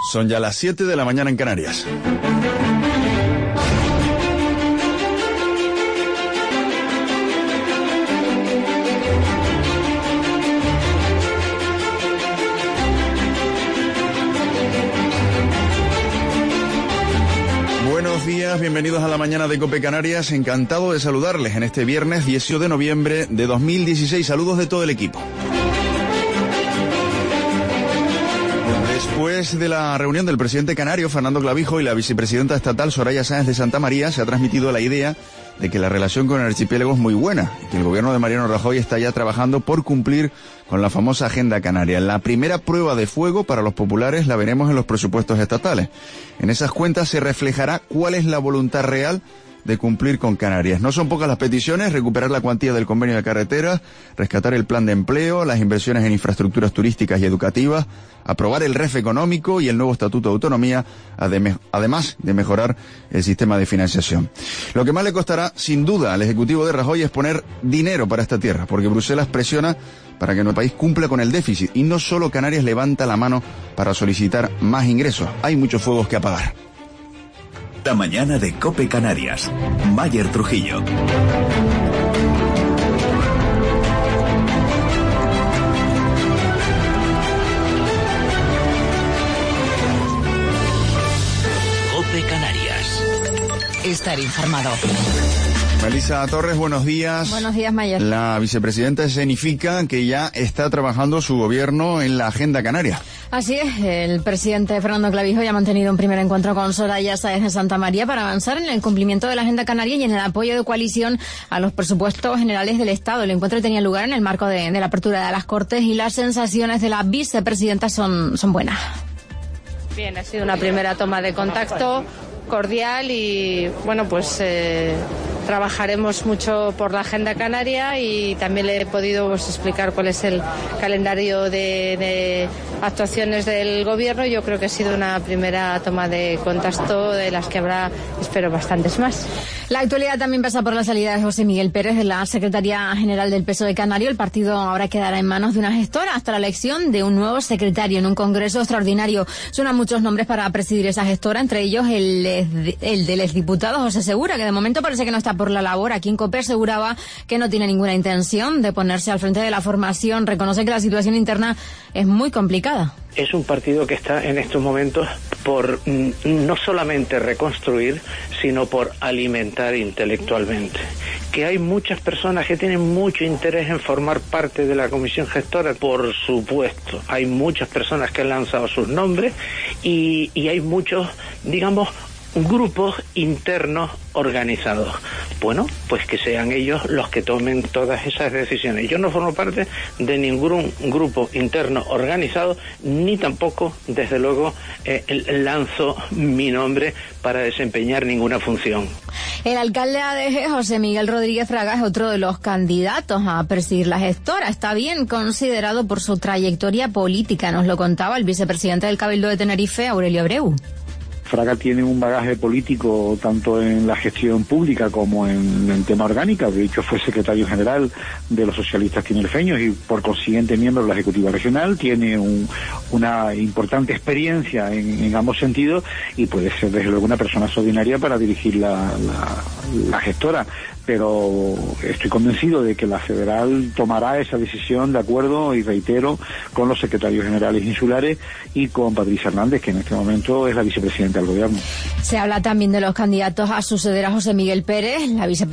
Son ya las 7 de la mañana en Canarias. Buenos días, bienvenidos a la mañana de COPE Canarias. Encantado de saludarles en este viernes 18 de noviembre de 2016. Saludos de todo el equipo. Después de la reunión del presidente canario, Fernando Clavijo, y la vicepresidenta estatal, Soraya Sáenz de Santa María, se ha transmitido la idea de que la relación con el archipiélago es muy buena y que el gobierno de Mariano Rajoy está ya trabajando por cumplir con la famosa Agenda Canaria. La primera prueba de fuego para los populares la veremos en los presupuestos estatales. En esas cuentas se reflejará cuál es la voluntad real de cumplir con Canarias. No son pocas las peticiones: recuperar la cuantía del convenio de carreteras, rescatar el plan de empleo, las inversiones en infraestructuras turísticas y educativas, aprobar el REF económico y el nuevo Estatuto de Autonomía, además de mejorar el sistema de financiación. Lo que más le costará, sin duda, al Ejecutivo de Rajoy es poner dinero para esta tierra, porque Bruselas presiona para que nuestro país cumpla con el déficit, y no solo Canarias levanta la mano para solicitar más ingresos. Hay muchos fuegos que apagar. La mañana de COPE Canarias. Mayer Trujillo. COPE Canarias. Estar informado. Melissa Torres, buenos días. Buenos días, Mayer. La vicepresidenta escenifica que ya está trabajando su gobierno en la Agenda Canaria. Así es, el presidente Fernando Clavijo ya ha mantenido un primer encuentro con Soraya Sáenz de Santa María para avanzar en el cumplimiento de la Agenda Canaria y en el apoyo de coalición a los presupuestos generales del Estado. El encuentro tenía lugar en el marco de la apertura de las Cortes y las sensaciones de la vicepresidenta son buenas. Bien, ha sido una primera toma de contacto cordial y, bueno, pues trabajaremos mucho por la Agenda Canaria y también le he podido explicar cuál es el calendario de actuaciones del Gobierno. Yo creo que ha sido una primera toma de contacto de las que habrá, espero, bastantes más. La actualidad también pasa por la salida de José Miguel Pérez de la Secretaría General del PSOE Canario. El partido ahora quedará en manos de una gestora hasta la elección de un nuevo secretario en un congreso extraordinario. Suenan muchos nombres para presidir esa gestora, entre ellos el del exdiputado José Segura, que de momento parece que no está por la labor. Aquí en COPE aseguraba que no tiene ninguna intención de ponerse al frente de la formación. Reconoce que la situación interna es muy complicada. Es un partido que está en estos momentos por no solamente reconstruir, sino por alimentar intelectualmente. Que hay muchas personas que tienen mucho interés en formar parte de la comisión gestora, por supuesto. Hay muchas personas que han lanzado sus nombres y hay muchos, digamos, grupos internos organizados. Bueno, pues que sean ellos los que tomen todas esas decisiones. Yo no formo parte de ningún grupo interno organizado, ni tampoco, desde luego, lanzo mi nombre para desempeñar ninguna función. El alcalde de Adeje, José Miguel Rodríguez Fraga, es otro de los candidatos a presidir la gestora. Está bien considerado por su trayectoria política, nos lo contaba el vicepresidente del Cabildo de Tenerife, Aurelio Abreu. Fraga tiene un bagaje político tanto en la gestión pública como en el tema orgánica. De hecho, fue secretario general de los socialistas tinerfeños y por consiguiente miembro de la Ejecutiva Regional. Tiene una importante experiencia en ambos sentidos y puede ser desde luego una persona extraordinaria para dirigir la gestora. Pero estoy convencido de que la federal tomará esa decisión de acuerdo, y reitero, con los secretarios generales insulares y con Patricia Hernández, que en este momento es la vicepresidenta del gobierno. Se habla también de los candidatos a suceder a José Miguel Pérez.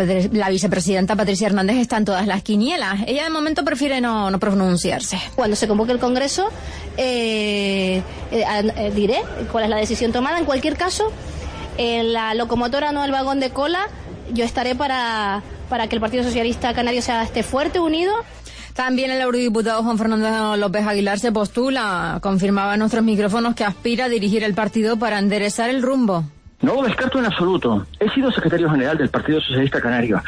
La vicepresidenta Patricia Hernández está en todas las quinielas. Ella de momento prefiere no pronunciarse. Cuando se convoque el Congreso, diré cuál es la decisión tomada. En cualquier caso, en la locomotora, no el vagón de cola, yo estaré para que el Partido Socialista Canario esté fuerte, unido. También el eurodiputado Juan Fernando López Aguilar se postula. Confirmaba en nuestros micrófonos que aspira a dirigir el partido para enderezar el rumbo. No lo descarto en absoluto. He sido secretario general del Partido Socialista Canario.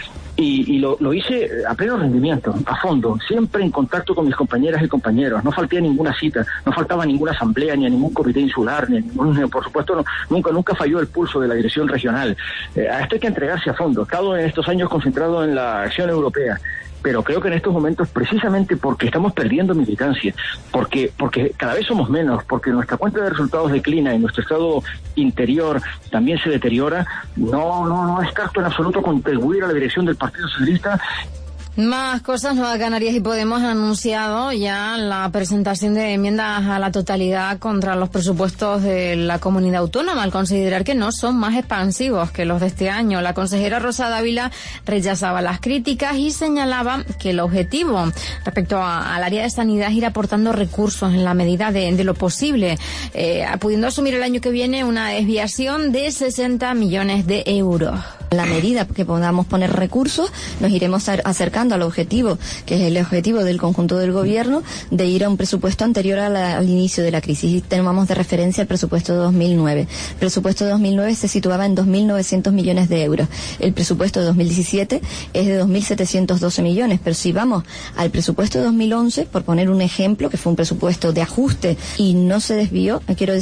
Y lo hice a pleno rendimiento, a fondo, siempre en contacto con mis compañeras y compañeros. No falté a ninguna cita, no faltaba a ninguna asamblea, ni a ningún comité insular, por supuesto, nunca falló el pulso de la dirección regional. A esto hay que entregarse a fondo. He estado en estos años concentrado en la acción europea. pero creo que en estos momentos, precisamente porque estamos perdiendo militancia, porque cada vez somos menos, porque nuestra cuenta de resultados declina y nuestro estado interior también se deteriora, no descarto en absoluto contribuir a la dirección del Partido Socialista. Más cosas. Nueva Canarias y Podemos han anunciado ya la presentación de enmiendas a la totalidad contra los presupuestos de la comunidad autónoma, al considerar que no son más expansivos que los de este año. La consejera Rosa Dávila rechazaba las críticas y señalaba que el objetivo respecto al área de sanidad es ir aportando recursos en la medida de lo posible, pudiendo asumir el año que viene una desviación de 60 millones de euros. En la medida que podamos poner recursos, nos iremos acercando al objetivo, que es el objetivo del conjunto del gobierno, de ir a un presupuesto anterior al inicio de la crisis. Y tomamos de referencia el presupuesto de 2009. El presupuesto de 2009 se situaba en 2.900 millones de euros. El presupuesto de 2017 es de 2.712 millones. Pero si vamos al presupuesto de 2011, por poner un ejemplo, que fue un presupuesto de ajuste y no se desvió,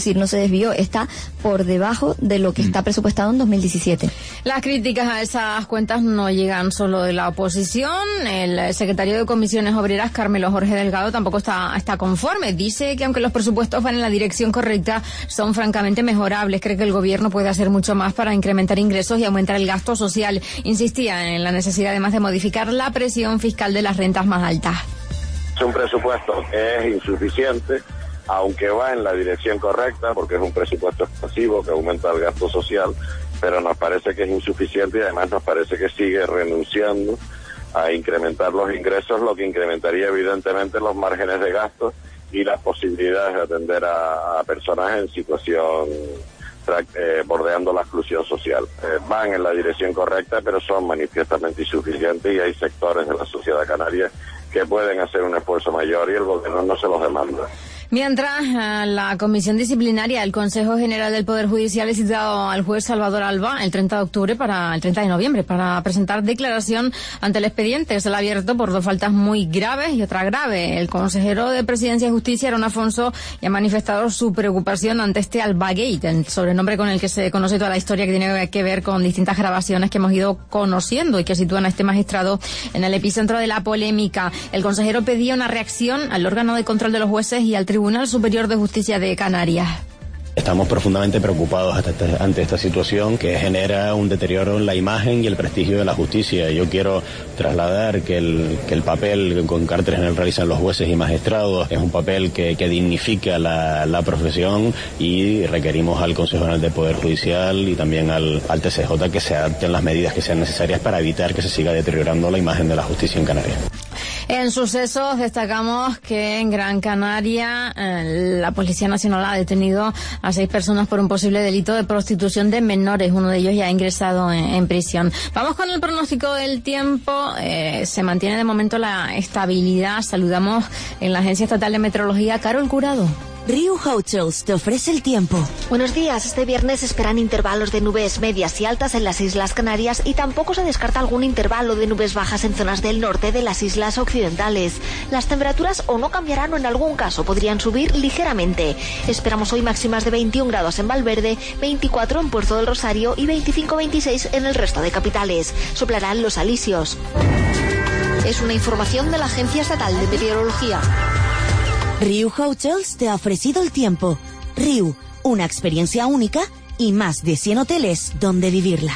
está por debajo de lo que está presupuestado en 2017. Las críticas a esas cuentas no llegan solo de la oposición. El secretario de Comisiones Obreras, Carmelo Jorge Delgado, tampoco está conforme. Dice que aunque los presupuestos van en la dirección correcta, son francamente mejorables. Cree que el gobierno puede hacer mucho más para incrementar ingresos y aumentar el gasto social. Insistía en la necesidad además de modificar la presión fiscal de las rentas más altas. Es un presupuesto que es insuficiente, aunque va en la dirección correcta, porque es un presupuesto expansivo que aumenta el gasto social, pero nos parece que es insuficiente y además nos parece que sigue renunciando a incrementar los ingresos, lo que incrementaría evidentemente los márgenes de gasto y las posibilidades de atender a personas en situación bordeando la exclusión social. Van en la dirección correcta, pero son manifiestamente insuficientes y hay sectores de la sociedad canaria que pueden hacer un esfuerzo mayor y el gobierno no se los demanda. Mientras, la Comisión Disciplinaria del Consejo General del Poder Judicial ha citado al juez Salvador Alba el 30 de noviembre para presentar declaración ante el expediente. Se le ha abierto por dos faltas muy graves y otra grave. El consejero de Presidencia y Justicia, Aaron Afonso, ya ha manifestado su preocupación ante este Albagate, el sobrenombre con el que se conoce toda la historia que tiene que ver con distintas grabaciones que hemos ido conociendo y que sitúan a este magistrado en el epicentro de la polémica. El consejero pedía una reacción al órgano de control de los jueces y al Tribunal Superior de Justicia de Canarias. Estamos profundamente preocupados ante esta situación que genera un deterioro en la imagen y el prestigio de la justicia. Yo quiero trasladar que el papel con carácter general realizan los jueces y magistrados es un papel que dignifica la profesión y requerimos al Consejo General del Poder Judicial y también al TCJ que se adapten las medidas que sean necesarias para evitar que se siga deteriorando la imagen de la justicia en Canarias. En sucesos destacamos que en Gran Canaria la Policía Nacional ha detenido a 6 personas por un posible delito de prostitución de menores. Uno de ellos ya ha ingresado en prisión. Vamos con el pronóstico del tiempo. Se mantiene de momento la estabilidad. Saludamos en la Agencia Estatal de Meteorología, Carol Curado. Riu Hotels te ofrece el tiempo. Buenos días. Este viernes esperan intervalos de nubes medias y altas en las Islas Canarias y tampoco se descarta algún intervalo de nubes bajas en zonas del norte de las islas occidentales. Las temperaturas o no cambiarán o en algún caso podrían subir ligeramente. Esperamos hoy máximas de 21 grados en Valverde, 24 en Puerto del Rosario y 25-26 en el resto de capitales. Soplarán los alisios. Es una información de la Agencia Estatal de Meteorología. Riu Hotels te ha ofrecido el tiempo. Riu, una experiencia única y más de 100 hoteles donde vivirla.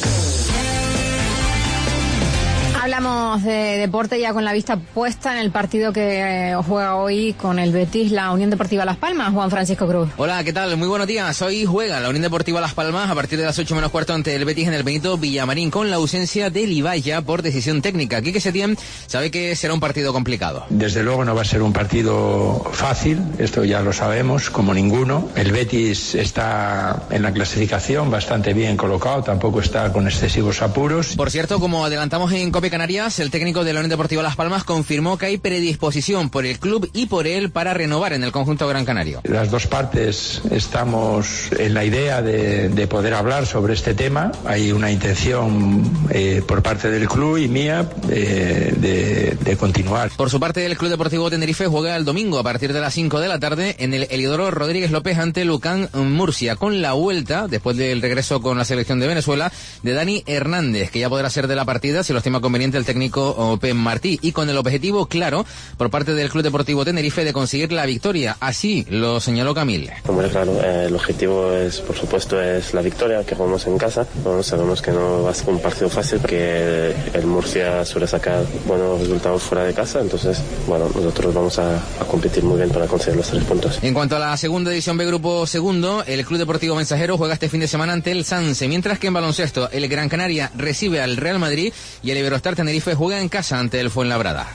Hablamos de deporte ya con la vista puesta en el partido que juega hoy con el Betis, la Unión Deportiva Las Palmas. Juan Francisco Cruz. Hola, ¿qué tal? Muy buenos días. Hoy juega la Unión Deportiva Las Palmas a partir de las 8 menos cuarto ante el Betis en el Benito Villamarín con la ausencia de Libaya por decisión técnica. Quique Setién sabe que será un partido complicado. Desde luego no va a ser un partido fácil, esto ya lo sabemos, como ninguno. El Betis está en la clasificación bastante bien colocado, tampoco está con excesivos apuros. Por cierto, como adelantamos en Cope Canarias, el técnico de la Unión Deportiva Las Palmas confirmó que hay predisposición por el club y por él para renovar en el conjunto gran canario. Las dos partes estamos en la idea de poder hablar sobre este tema. Hay una intención por parte del club y mía de continuar. Por su parte, el Club Deportivo Tenerife juega el domingo a partir de las 5 de la tarde en el Heliodoro Rodríguez López ante Lucán Murcia, con la vuelta, después del regreso con la selección de Venezuela, de Dani Hernández, que ya podrá ser de la partida si lo estima conveniente el técnico Open Martí, y con el objetivo claro por parte del Club Deportivo Tenerife de conseguir la victoria. Así lo señaló Camille. Hombre, claro, el objetivo es, por supuesto, es la victoria, que jugamos en casa. Bueno, sabemos que no va a ser un partido fácil, que el Murcia suele sacar buenos resultados fuera de casa, entonces, bueno, nosotros vamos a competir muy bien para conseguir los 3 puntos. En cuanto a la segunda división B, grupo segundo, el Club Deportivo Mensajero juega este fin de semana ante el Sanse, mientras que en baloncesto el Gran Canaria recibe al Real Madrid y el Iberostar Tenerife juega en casa ante el Fuenlabrada.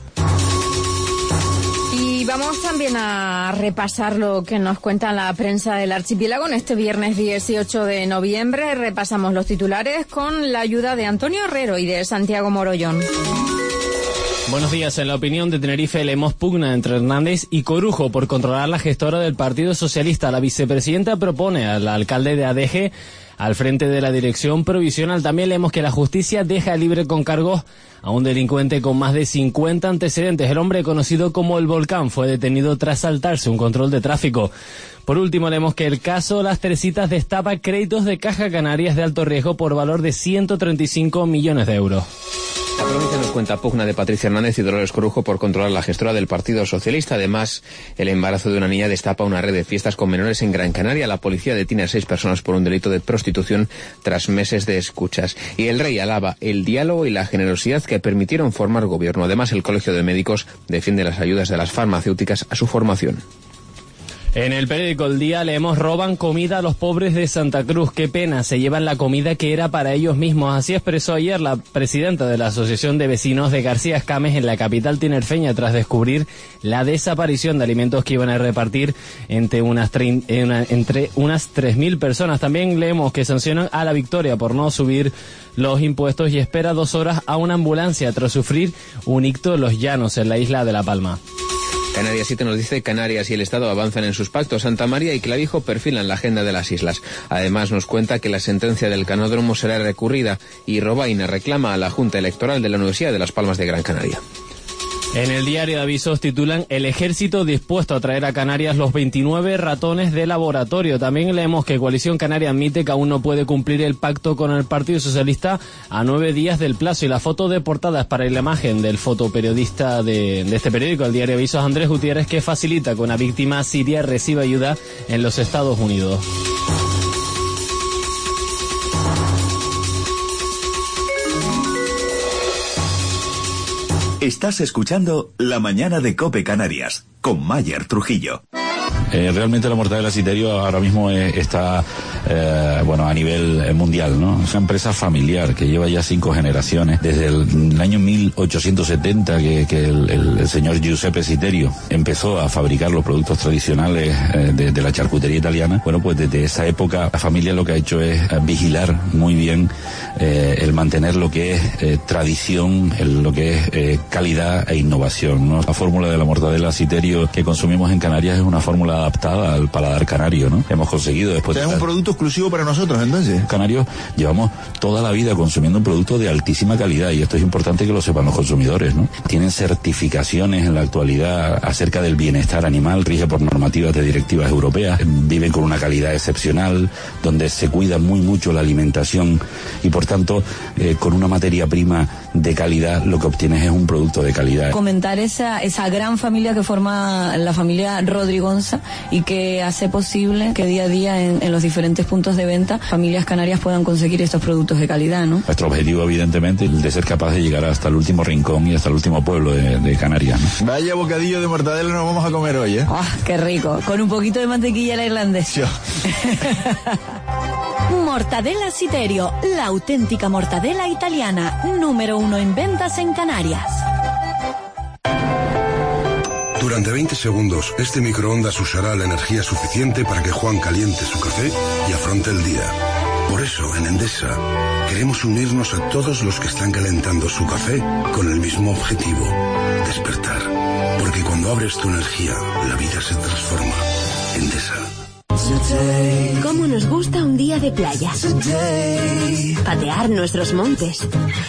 Y vamos también a repasar lo que nos cuenta la prensa del archipiélago en este viernes 18 de noviembre. Repasamos los titulares con la ayuda de Antonio Herrero y de Santiago Morollón. Buenos días. En la opinión de Tenerife leemos pugna entre Hernández y Corujo por controlar la gestora del Partido Socialista. La vicepresidenta propone al alcalde de Adeje al frente de la dirección provisional. También leemos que la justicia deja libre con cargos a un delincuente con más de 50 antecedentes. El hombre conocido como El Volcán fue detenido tras saltarse un control de tráfico. Por último, leemos que el caso Las Teresitas destapa créditos de Caja Canarias de alto riesgo por valor de 135 millones de euros. La provincia nos cuenta pugna de Patricia Hernández y Dolores Corujo por controlar la gestora del Partido Socialista. Además, el embarazo de una niña destapa una red de fiestas con menores en Gran Canaria. La policía detiene a 6 personas por un delito de prostitución tras meses de escuchas. Y el rey alaba el diálogo y la generosidad que permitieron formar gobierno. Además, el Colegio de Médicos defiende las ayudas de las farmacéuticas a su formación. En el periódico El Día leemos: roban comida a los pobres de Santa Cruz. Qué pena, se llevan la comida que era para ellos mismos. Así expresó ayer la presidenta de la Asociación de Vecinos de García Escames en la capital tinerfeña tras descubrir la desaparición de alimentos que iban a repartir entre unas 3.000 personas. También leemos que sancionan a La Victoria por no subir los impuestos y espera 2 horas a una ambulancia tras sufrir un ictus en Los Llanos, en la isla de La Palma. Canarias 7 nos dice: Canarias y el Estado avanzan en sus pactos. Santa María y Clavijo perfilan la agenda de las islas. Además nos cuenta que la sentencia del canódromo será recurrida y Robaina reclama a la Junta Electoral de la Universidad de Las Palmas de Gran Canaria. En el diario de avisos titulan: el ejército dispuesto a traer a Canarias los 29 ratones de laboratorio. También leemos que Coalición Canaria admite que aún no puede cumplir el pacto con el Partido Socialista a 9 días del plazo. Y la foto de portada es para la imagen del fotoperiodista de este periódico, el diario de avisos, Andrés Gutiérrez, que facilita que una víctima siria reciba ayuda en los Estados Unidos. Estás escuchando La Mañana de COPE Canarias, con Mayer Trujillo. Realmente la mortadela Citerio ahora mismo está a nivel mundial, ¿no? Es una empresa familiar que lleva ya 5 generaciones. Desde el año 1870 que el señor Giuseppe Citerio empezó a fabricar los productos tradicionales de la charcutería italiana. Bueno, pues desde esa época la familia lo que ha hecho es vigilar muy bien el mantener lo que es tradición, lo que es calidad e innovación, ¿no? La fórmula de la mortadela Citerio que consumimos en Canarias es una fórmula adaptada al paladar canario, ¿no? Hemos conseguido después... ¿Es un producto exclusivo para nosotros, entonces? Canarios llevamos toda la vida consumiendo un producto de altísima calidad y esto es importante que lo sepan los consumidores, ¿no? Tienen certificaciones en la actualidad acerca del bienestar animal, rige por normativas de directivas europeas, viven con una calidad excepcional, donde se cuida muy mucho la alimentación y por tanto con una materia prima de calidad lo que obtienes es un producto de calidad. Comentar esa gran familia que forma la familia Rodrigonza y que hace posible que día a día en los diferentes puntos de venta familias canarias puedan conseguir estos productos de calidad, ¿no? Nuestro objetivo evidentemente es de ser capaz de llegar hasta el último rincón y hasta el último pueblo de Canarias, ¿no? Vaya bocadillo de mortadela nos vamos a comer hoy, ¿eh? ¡Oh, qué rico! Con un poquito de mantequilla a la irlandesa. Mortadela Citerio, la auténtica mortadela italiana, número 1 en ventas en Canarias. Durante 20 segundos, este microondas usará la energía suficiente para que Juan caliente su café y afronte el día. Por eso, en Endesa, queremos unirnos a todos los que están calentando su café con el mismo objetivo, despertar. Porque cuando abres tu energía, la vida se transforma. Endesa. ¿Cómo nos gusta un día de playa? Patear nuestros montes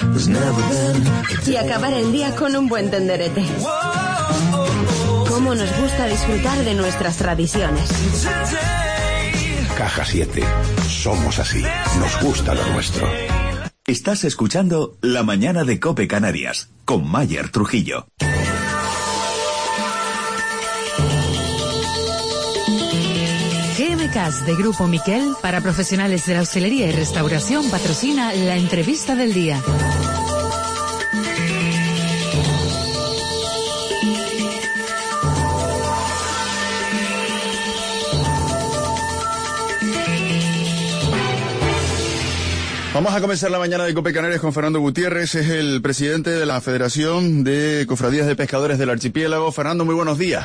y acabar el día con un buen tenderete. ¿Cómo nos gusta disfrutar de nuestras tradiciones? Caja 7. Somos así. Nos gusta lo nuestro. Estás escuchando La Mañana de COPE Canarias, con Mayer Trujillo. GMCAS de Grupo Miquel, para profesionales de la hostelería y restauración, patrocina la entrevista del día. Vamos a comenzar la mañana de COPE Canarias con Fernando Gutiérrez, es el presidente de la Federación de Cofradías de Pescadores del Archipiélago. Fernando, muy buenos días.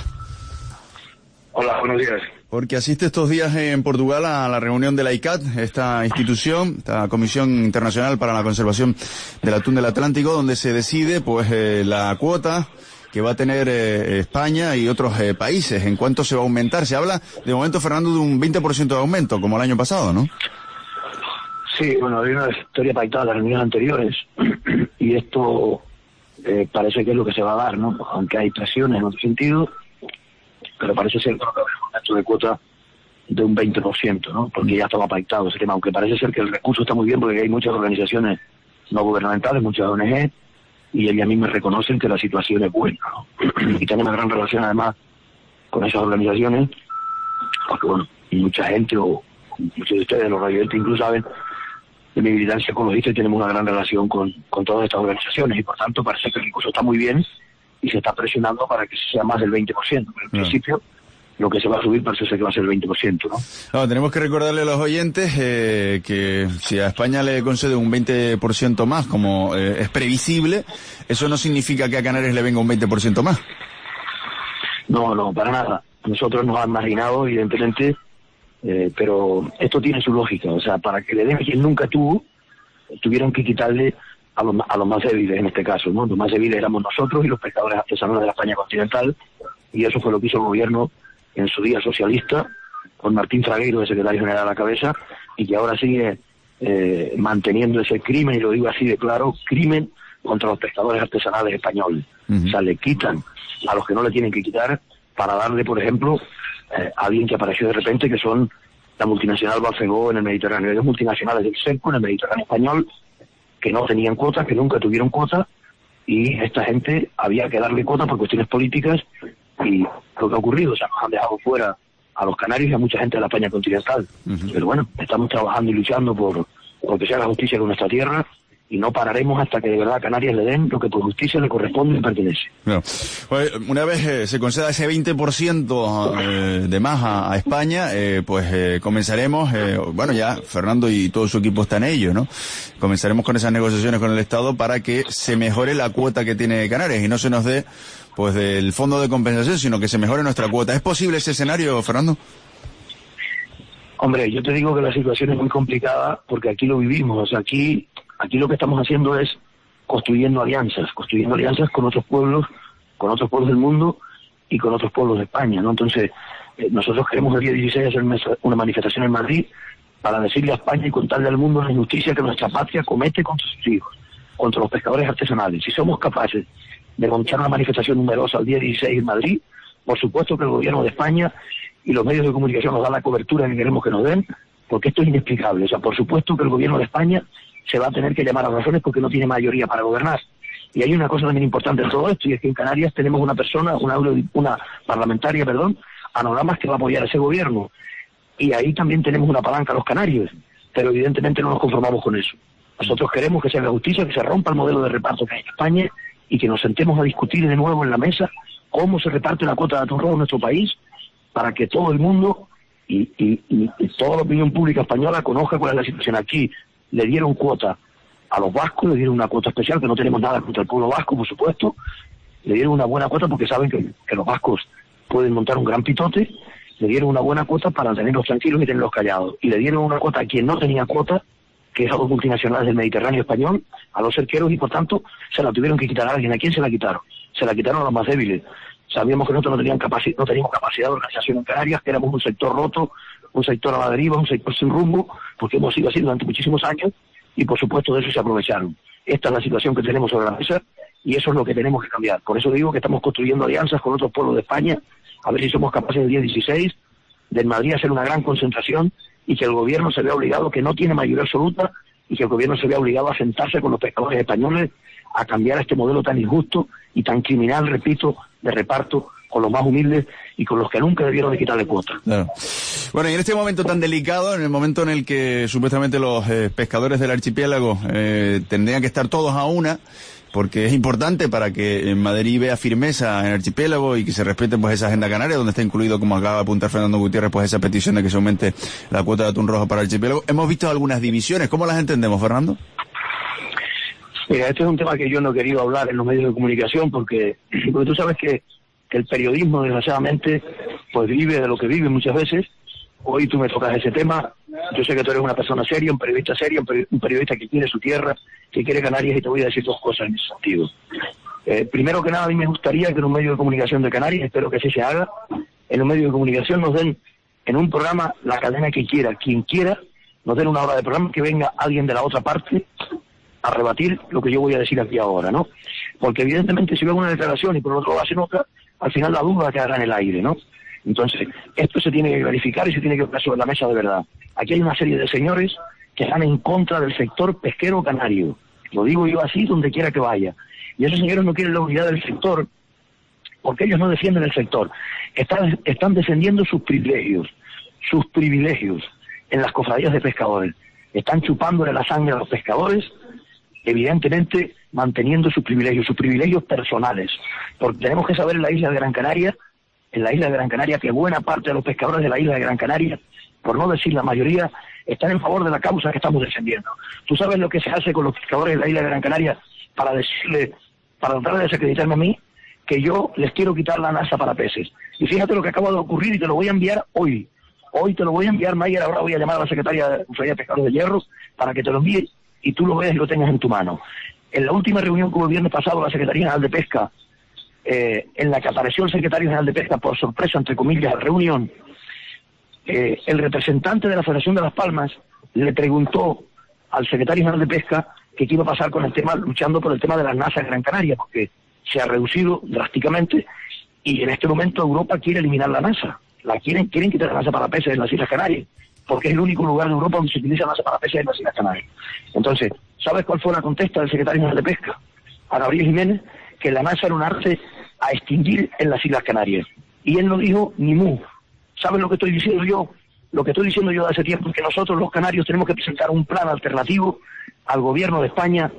Hola, buenos días. Porque asiste estos días en Portugal a la reunión de la ICAT, esta institución, esta Comisión Internacional para la Conservación del Atún del Atlántico, donde se decide pues la cuota que va a tener España y otros países. ¿En cuánto se va a aumentar? Se habla, de momento, Fernando, de un 20% de aumento, como el año pasado, ¿no? Sí, bueno, había una historia pactada en las reuniones anteriores y esto parece que es lo que se va a dar, ¿no? Aunque hay presiones en otro sentido, pero parece ser que va a haber un aumento de cuota de un 20%, ¿no? Porque ya estaba pactado ese tema, aunque parece ser que el recurso está muy bien porque hay muchas organizaciones no gubernamentales, muchas ONG, y ellas mismas reconocen que la situación es buena, ¿no? Y tenemos una gran relación además con esas organizaciones, porque bueno, mucha gente o muchos de ustedes, los radioyentes incluso saben de mi militancia ecologista y tenemos una gran relación con todas estas organizaciones y por tanto parece que el recurso está muy bien y se está presionando para que sea más del 20%, pero en principio lo que se va a subir parece ser que va a ser el 20%, ¿no? No, tenemos que recordarle a los oyentes que si a España le concede un 20% más, como es previsible, eso no significa que a Canarias le venga un 20% más. No, para nada. Nosotros nos han marginado, evidentemente, pero esto tiene su lógica. O sea, para que le den a quien nunca tuvo, tuvieron que quitarle a los más débiles en este caso, ¿no? Los más débiles éramos nosotros y los pescadores artesanales de la España continental, y eso fue lo que hizo el gobierno en su día socialista, con Martín Fragueiro de secretario general a la cabeza, y que ahora sigue manteniendo ese crimen, y lo digo así de claro, crimen contra los pescadores artesanales españoles. O sea, le quitan a los que no le tienen que quitar para darle, por ejemplo, a alguien que apareció de repente, que son la multinacional Balfegó en el Mediterráneo. Ellos multinacionales del SECO en el Mediterráneo español, que no tenían cuotas, que nunca tuvieron cuota, y esta gente había que darle cuota por cuestiones políticas, y lo que ha ocurrido, o sea, nos han dejado fuera a los canarios y a mucha gente de la España continental. Pero bueno, estamos trabajando y luchando por que se haga justicia con nuestra tierra, y no pararemos hasta que de verdad a Canarias le den lo que por justicia le corresponde y pertenece. Bueno, pues una vez se conceda ese 20% de más a España, comenzaremos, bueno, ya Fernando y todo su equipo está en ello, ¿no? Comenzaremos con esas negociaciones con el Estado para que se mejore la cuota que tiene Canarias y no se nos dé pues del fondo de compensación, sino que se mejore nuestra cuota. ¿Es posible ese escenario, Fernando? Hombre, yo te digo que la situación es muy complicada porque aquí lo vivimos. O sea, aquí lo que estamos haciendo es construyendo alianzas con otros pueblos del mundo y con otros pueblos de España, ¿no? Entonces, nosotros queremos el día 16 hacer una manifestación en Madrid para decirle a España y contarle al mundo la injusticia que nuestra patria comete contra sus hijos, contra los pescadores artesanales. Si somos capaces de montar una manifestación numerosa el día 16 en Madrid, por supuesto que el gobierno de España y los medios de comunicación nos dan la cobertura que queremos que nos den, porque esto es inexplicable. O sea, por supuesto que el gobierno de España se va a tener que llamar a razones porque no tiene mayoría para gobernar. Y hay una cosa también importante en todo esto, y es que en Canarias tenemos una persona, una parlamentaria, Ana Lamas, que va a apoyar a ese gobierno. Y ahí también tenemos una palanca a los canarios, pero evidentemente no nos conformamos con eso. Nosotros queremos que se haga justicia, que se rompa el modelo de reparto que hay en España y que nos sentemos a discutir de nuevo en la mesa cómo se reparte la cuota de atún rojo en nuestro país para que todo el mundo y toda la opinión pública española conozca cuál es la situación aquí. Le dieron cuota a los vascos, le dieron una cuota especial, que no tenemos nada contra el pueblo vasco, por supuesto. Le dieron una buena cuota porque saben que los vascos pueden montar un gran pitote. Le dieron una buena cuota para tenerlos tranquilos y tenerlos callados. Y le dieron una cuota a quien no tenía cuota, que es a los multinacionales del Mediterráneo español, a los cerqueros, y por tanto se la tuvieron que quitar a alguien. ¿A quién se la quitaron? Se la quitaron a los más débiles. Sabíamos que nosotros no teníamos capacidad de organización en Canarias, que éramos un sector roto, un sector a la deriva, un sector sin rumbo, porque hemos sido así durante muchísimos años, y por supuesto de eso se aprovecharon. Esta es la situación que tenemos sobre la mesa, y eso es lo que tenemos que cambiar. Por eso digo que estamos construyendo alianzas con otros pueblos de España, a ver si somos capaces el día 16 de en Madrid hacer una gran concentración, y que el gobierno se vea obligado, que no tiene mayoría absoluta, y que el gobierno se vea obligado a sentarse con los pescadores españoles a cambiar este modelo tan injusto y tan criminal, repito, de reparto con los más humildes y con los que nunca debieron de quitarle cuota. Claro. Bueno, y en este momento tan delicado, en el momento en el que supuestamente los pescadores del archipiélago tendrían que estar todos a una, porque es importante para que en Madrid vea firmeza en el archipiélago y que se respete pues esa agenda canaria, donde está incluido, como acaba de apuntar Fernando Gutiérrez, pues esa petición de que se aumente la cuota de atún rojo para el archipiélago. Hemos visto algunas divisiones. ¿Cómo las entendemos, Fernando? Mira, este es un tema que yo no he querido hablar en los medios de comunicación porque tú sabes que el periodismo, desgraciadamente, pues vive de lo que vive muchas veces. Hoy tú me tocas ese tema. Yo sé que tú eres una persona seria, un periodista serio, un periodista que quiere su tierra, que quiere Canarias, y te voy a decir dos cosas en ese sentido. Primero que nada, a mí me gustaría que en un medio de comunicación de Canarias, espero que así se haga, en un medio de comunicación nos den en un programa la cadena que quiera, quien quiera, nos den una hora de programa, que venga alguien de la otra parte a rebatir lo que yo voy a decir aquí ahora, ¿no? Porque evidentemente si veo una declaración y por el otro lado hacen otra, al final la duda quedará en el aire, ¿no? Entonces, esto se tiene que verificar y se tiene que poner sobre la mesa de verdad. Aquí hay una serie de señores que están en contra del sector pesquero canario. Lo digo yo así donde quiera que vaya. Y esos señores no quieren la unidad del sector porque ellos no defienden el sector. Están defendiendo sus privilegios en las cofradías de pescadores. Están chupándole la sangre a los pescadores, evidentemente manteniendo sus privilegios personales. Porque tenemos que saber en la isla de Gran Canaria, que buena parte de los pescadores de la isla de Gran Canaria, por no decir la mayoría, están en favor de la causa que estamos defendiendo. ¿Tú sabes lo que se hace con los pescadores de la isla de Gran Canaria para tratar de desacreditarme a mí? Que yo les quiero quitar la NASA para peces. Y fíjate lo que acaba de ocurrir y te lo voy a enviar hoy. Hoy te lo voy a enviar, Mayer. Ahora voy a llamar a la secretaria de Cofradía de Pescadores de Hierro para que te lo envíe y tú lo veas y lo tengas en tu mano. En la última reunión que hubo el viernes pasado la Secretaría General de Pesca, en la que apareció el secretario general de Pesca por sorpresa, entre comillas, a la reunión, el representante de la Federación de Las Palmas le preguntó al secretario general de Pesca qué iba a pasar con el tema, luchando por el tema de las NASA en Gran Canaria, porque se ha reducido drásticamente y en este momento Europa quiere eliminar la NASA. Quieren quitar la NASA para peces en las Islas Canarias, porque es el único lugar de Europa donde se utiliza la NASA para peces en las Islas Canarias. Entonces, ¿sabes cuál fue la contesta del secretario general de Pesca? A Gabriel Jiménez, que la NASA era un arte a extinguir en las Islas Canarias. Y él no dijo ni mu. ¿Sabes lo que estoy diciendo yo? Lo que estoy diciendo yo de hace tiempo es que nosotros los canarios tenemos que presentar un plan alternativo al gobierno de España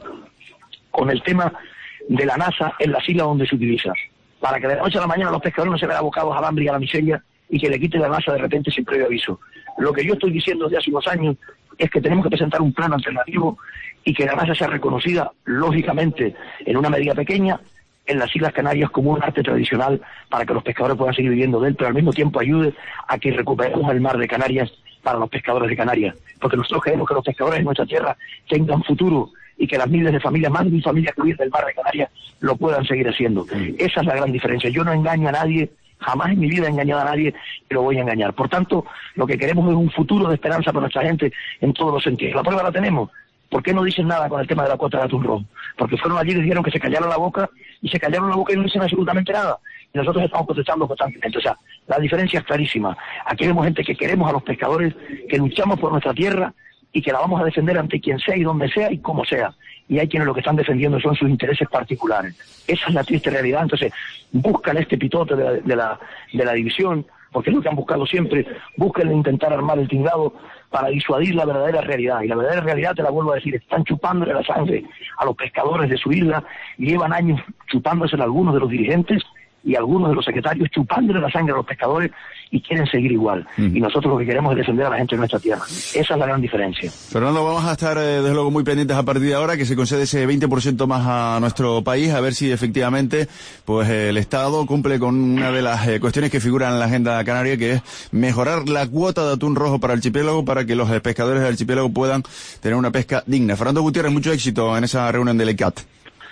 con el tema de la NASA en las islas donde se utiliza, para que de la noche a la mañana los pescadores no se vean abocados al hambre y a la miseria y que le quiten la NASA de repente sin previo aviso. Lo que yo estoy diciendo desde hace unos años es que tenemos que presentar un plan alternativo y que la NASA sea reconocida, lógicamente, en una medida pequeña, en las Islas Canarias como un arte tradicional para que los pescadores puedan seguir viviendo de él, pero al mismo tiempo ayude a que recuperemos el mar de Canarias para los pescadores de Canarias. Porque nosotros queremos que los pescadores de nuestra tierra tengan futuro y que las miles de familias, más de 1.000 familias que viven del mar de Canarias, lo puedan seguir haciendo. Esa es la gran diferencia. Yo no engaño a nadie, jamás en mi vida he engañado a nadie y lo voy a engañar. Por tanto, lo que queremos es un futuro de esperanza para nuestra gente en todos los sentidos. La prueba la tenemos. ¿Por qué no dicen nada con el tema de la cuota de atún rojo? Porque fueron allí y dijeron que se callaron la boca y no dicen absolutamente nada. Y nosotros estamos protestando constantemente. O sea, la diferencia es clarísima. Aquí vemos gente que queremos a los pescadores, que luchamos por nuestra tierra y que la vamos a defender ante quien sea y donde sea y como sea. Y hay quienes lo que están defendiendo son sus intereses particulares. Esa es la triste realidad. Entonces, buscan este pitote de la división, porque es lo que han buscado siempre. Buscan intentar armar el tinglado para disuadir la verdadera realidad. Y la verdadera realidad, te la vuelvo a decir, están chupándole la sangre a los pescadores de su isla, y llevan años chupándosela algunos de los dirigentes y algunos de los secretarios, chupándole la sangre a los pescadores, y quieren seguir igual. Y nosotros lo que queremos es defender a la gente de nuestra tierra. Esa es la gran diferencia. Fernando, vamos a estar desde luego muy pendientes a partir de ahora, que se concede ese 20% más a nuestro país, a ver si efectivamente pues el Estado cumple con una de las cuestiones que figuran en la agenda canaria, que es mejorar la cuota de atún rojo para el archipiélago, para que los pescadores del archipiélago puedan tener una pesca digna. Fernando Gutiérrez, mucho éxito en esa reunión del ICAT.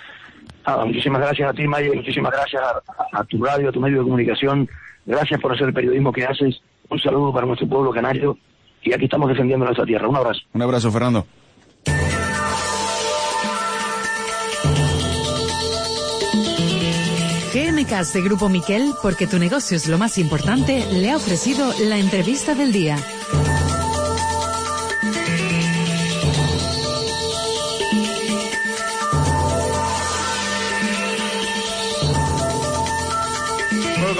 Muchísimas gracias a ti, Mayer, muchísimas gracias a tu radio, a tu medio de comunicación. Gracias por hacer el periodismo que haces. Un saludo para nuestro pueblo canario y aquí estamos defendiendo nuestra tierra. Un abrazo. Un abrazo, Fernando. GMK de Grupo Miquel, porque tu negocio es lo más importante, le ha ofrecido la entrevista del día.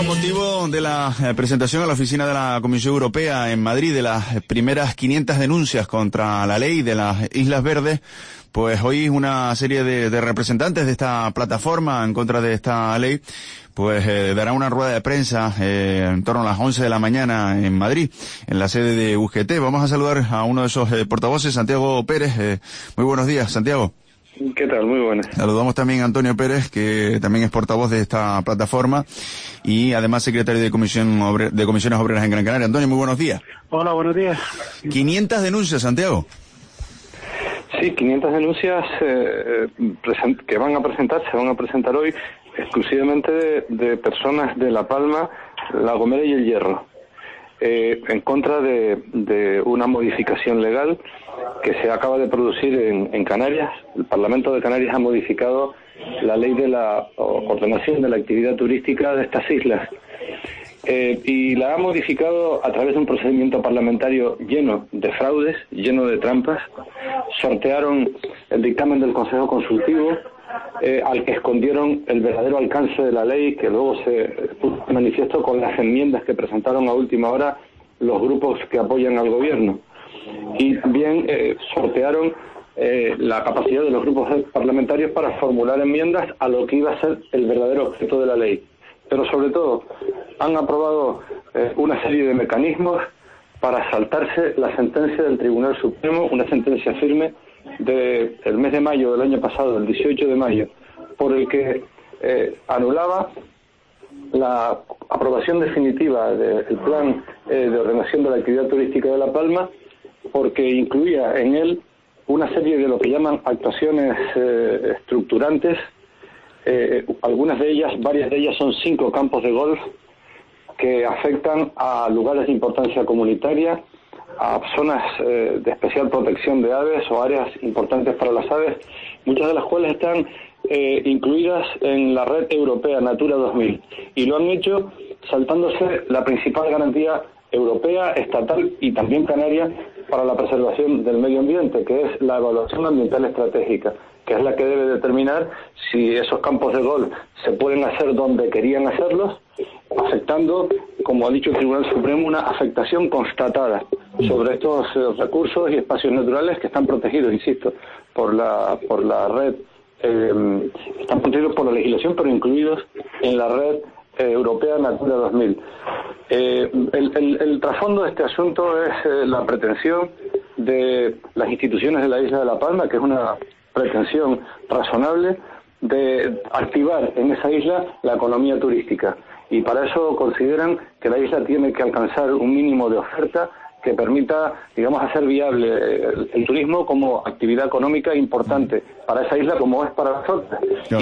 motivo de la presentación a la oficina de la Comisión Europea en Madrid de las primeras 500 denuncias contra la ley de las Islas Verdes, pues hoy una serie de representantes de esta plataforma en contra de esta ley pues dará una rueda de prensa en torno a las 11 de la mañana en Madrid, en la sede de UGT. Vamos a saludar a uno de esos portavoces, Santiago Pérez. Muy buenos días, Santiago. ¿Qué tal? Muy buenas. Saludamos también a Antonio Pérez, que también es portavoz de esta plataforma y además secretario de Comisiones Obreras en Gran Canaria. Antonio, muy buenos días. Hola, buenos días. 500 denuncias, Santiago. Sí, 500 denuncias que se van a presentar hoy exclusivamente de personas de La Palma, La Gomera y El Hierro, en contra de una modificación legal que se acaba de producir en Canarias. El Parlamento de Canarias ha modificado la ley de la ordenación de la actividad turística de estas islas. Y la ha modificado a través de un procedimiento parlamentario lleno de fraudes, lleno de trampas. Sortearon el dictamen del Consejo Consultivo, al que escondieron el verdadero alcance de la ley, que luego se puso de manifiesto con las enmiendas que presentaron a última hora los grupos que apoyan al gobierno. Y también sortearon la capacidad de los grupos parlamentarios para formular enmiendas a lo que iba a ser el verdadero objeto de la ley. Pero sobre todo han aprobado una serie de mecanismos para saltarse la sentencia del Tribunal Supremo, una sentencia firme del mes de mayo del año pasado, el 18 de mayo, por el que anulaba la aprobación definitiva del plan de ordenación de la actividad turística de La Palma, porque incluía en él una serie de lo que llaman actuaciones estructurantes. Algunas de ellas, varias de ellas son 5 campos de golf que afectan a lugares de importancia comunitaria, a zonas de especial protección de aves o áreas importantes para las aves, muchas de las cuales están incluidas en la red europea Natura 2000, y lo han hecho saltándose la principal garantía europea, estatal y también canaria para la preservación del medio ambiente, que es la evaluación ambiental estratégica, que es la que debe determinar si esos campos de golf se pueden hacer donde querían hacerlos, afectando, como ha dicho el Tribunal Supremo, una afectación constatada sobre estos recursos y espacios naturales que están protegidos, insisto, por la red, están protegidos por la legislación, pero incluidos en la red europea Natura 2000. El trasfondo de este asunto es la pretensión de las instituciones de la isla de La Palma, que es una pretensión razonable, de activar en esa isla la economía turística, y para eso consideran que la isla tiene que alcanzar un mínimo de oferta que permita, digamos, hacer viable el turismo como actividad económica importante para esa isla como es para nosotros. Claro.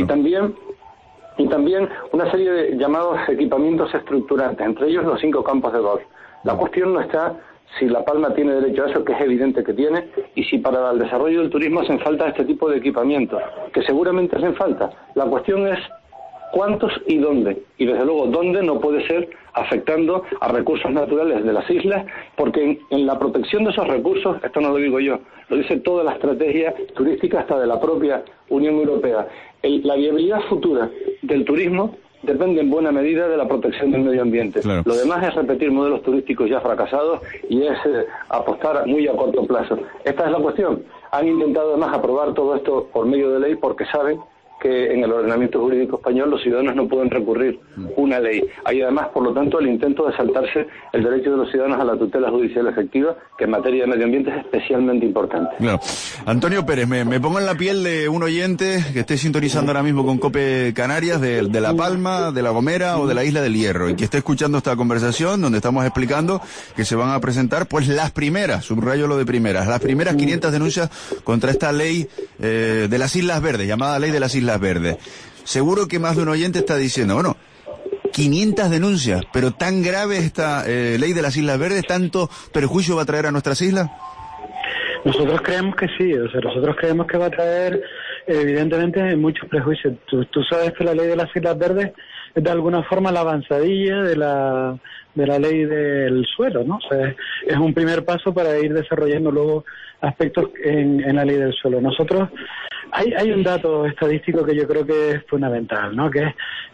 Y también una serie de llamados equipamientos estructurantes, entre ellos los 5 campos de golf. La cuestión no está si La Palma tiene derecho a eso, que es evidente que tiene, y si para el desarrollo del turismo hacen falta este tipo de equipamientos, que seguramente hacen falta. La cuestión es cuántos y dónde, y desde luego dónde no puede ser afectando a recursos naturales de las islas, porque en la protección de esos recursos, esto no lo digo yo, lo dice toda la estrategia turística hasta de la propia Unión Europea, la viabilidad futura del turismo depende en buena medida de la protección del medio ambiente. Claro. Lo demás es repetir modelos turísticos ya fracasados y es apostar muy a corto plazo. Esta es la cuestión. Han intentado además aprobar todo esto por medio de ley porque saben que en el ordenamiento jurídico español los ciudadanos no pueden recurrir una ley. Hay además, por lo tanto, el intento de saltarse el derecho de los ciudadanos a la tutela judicial efectiva, que en materia de medio ambiente es especialmente importante. Claro. Antonio Pérez, me pongo en la piel de un oyente que esté sintonizando ahora mismo con COPE Canarias de La Palma, de La Gomera o de la Isla del Hierro, y que esté escuchando esta conversación donde estamos explicando que se van a presentar pues las primeras, subrayo lo de primeras, las primeras 500 denuncias contra esta ley de las Islas Verdes, llamada Ley de las Islas Verdes. Seguro que más de un oyente está diciendo, bueno, 500 denuncias, pero tan grave esta ley de las Islas Verdes, ¿tanto perjuicio va a traer a nuestras islas? Nosotros creemos que sí, o sea, nosotros creemos que va a traer evidentemente muchos prejuicios. Tú sabes que la ley de las Islas Verdes es de alguna forma la avanzadilla de la ley del suelo, ¿no? O sea, es un primer paso para ir desarrollando luego aspectos en la ley del suelo. Nosotros, hay un dato estadístico que yo creo que es fundamental, ¿no? Que es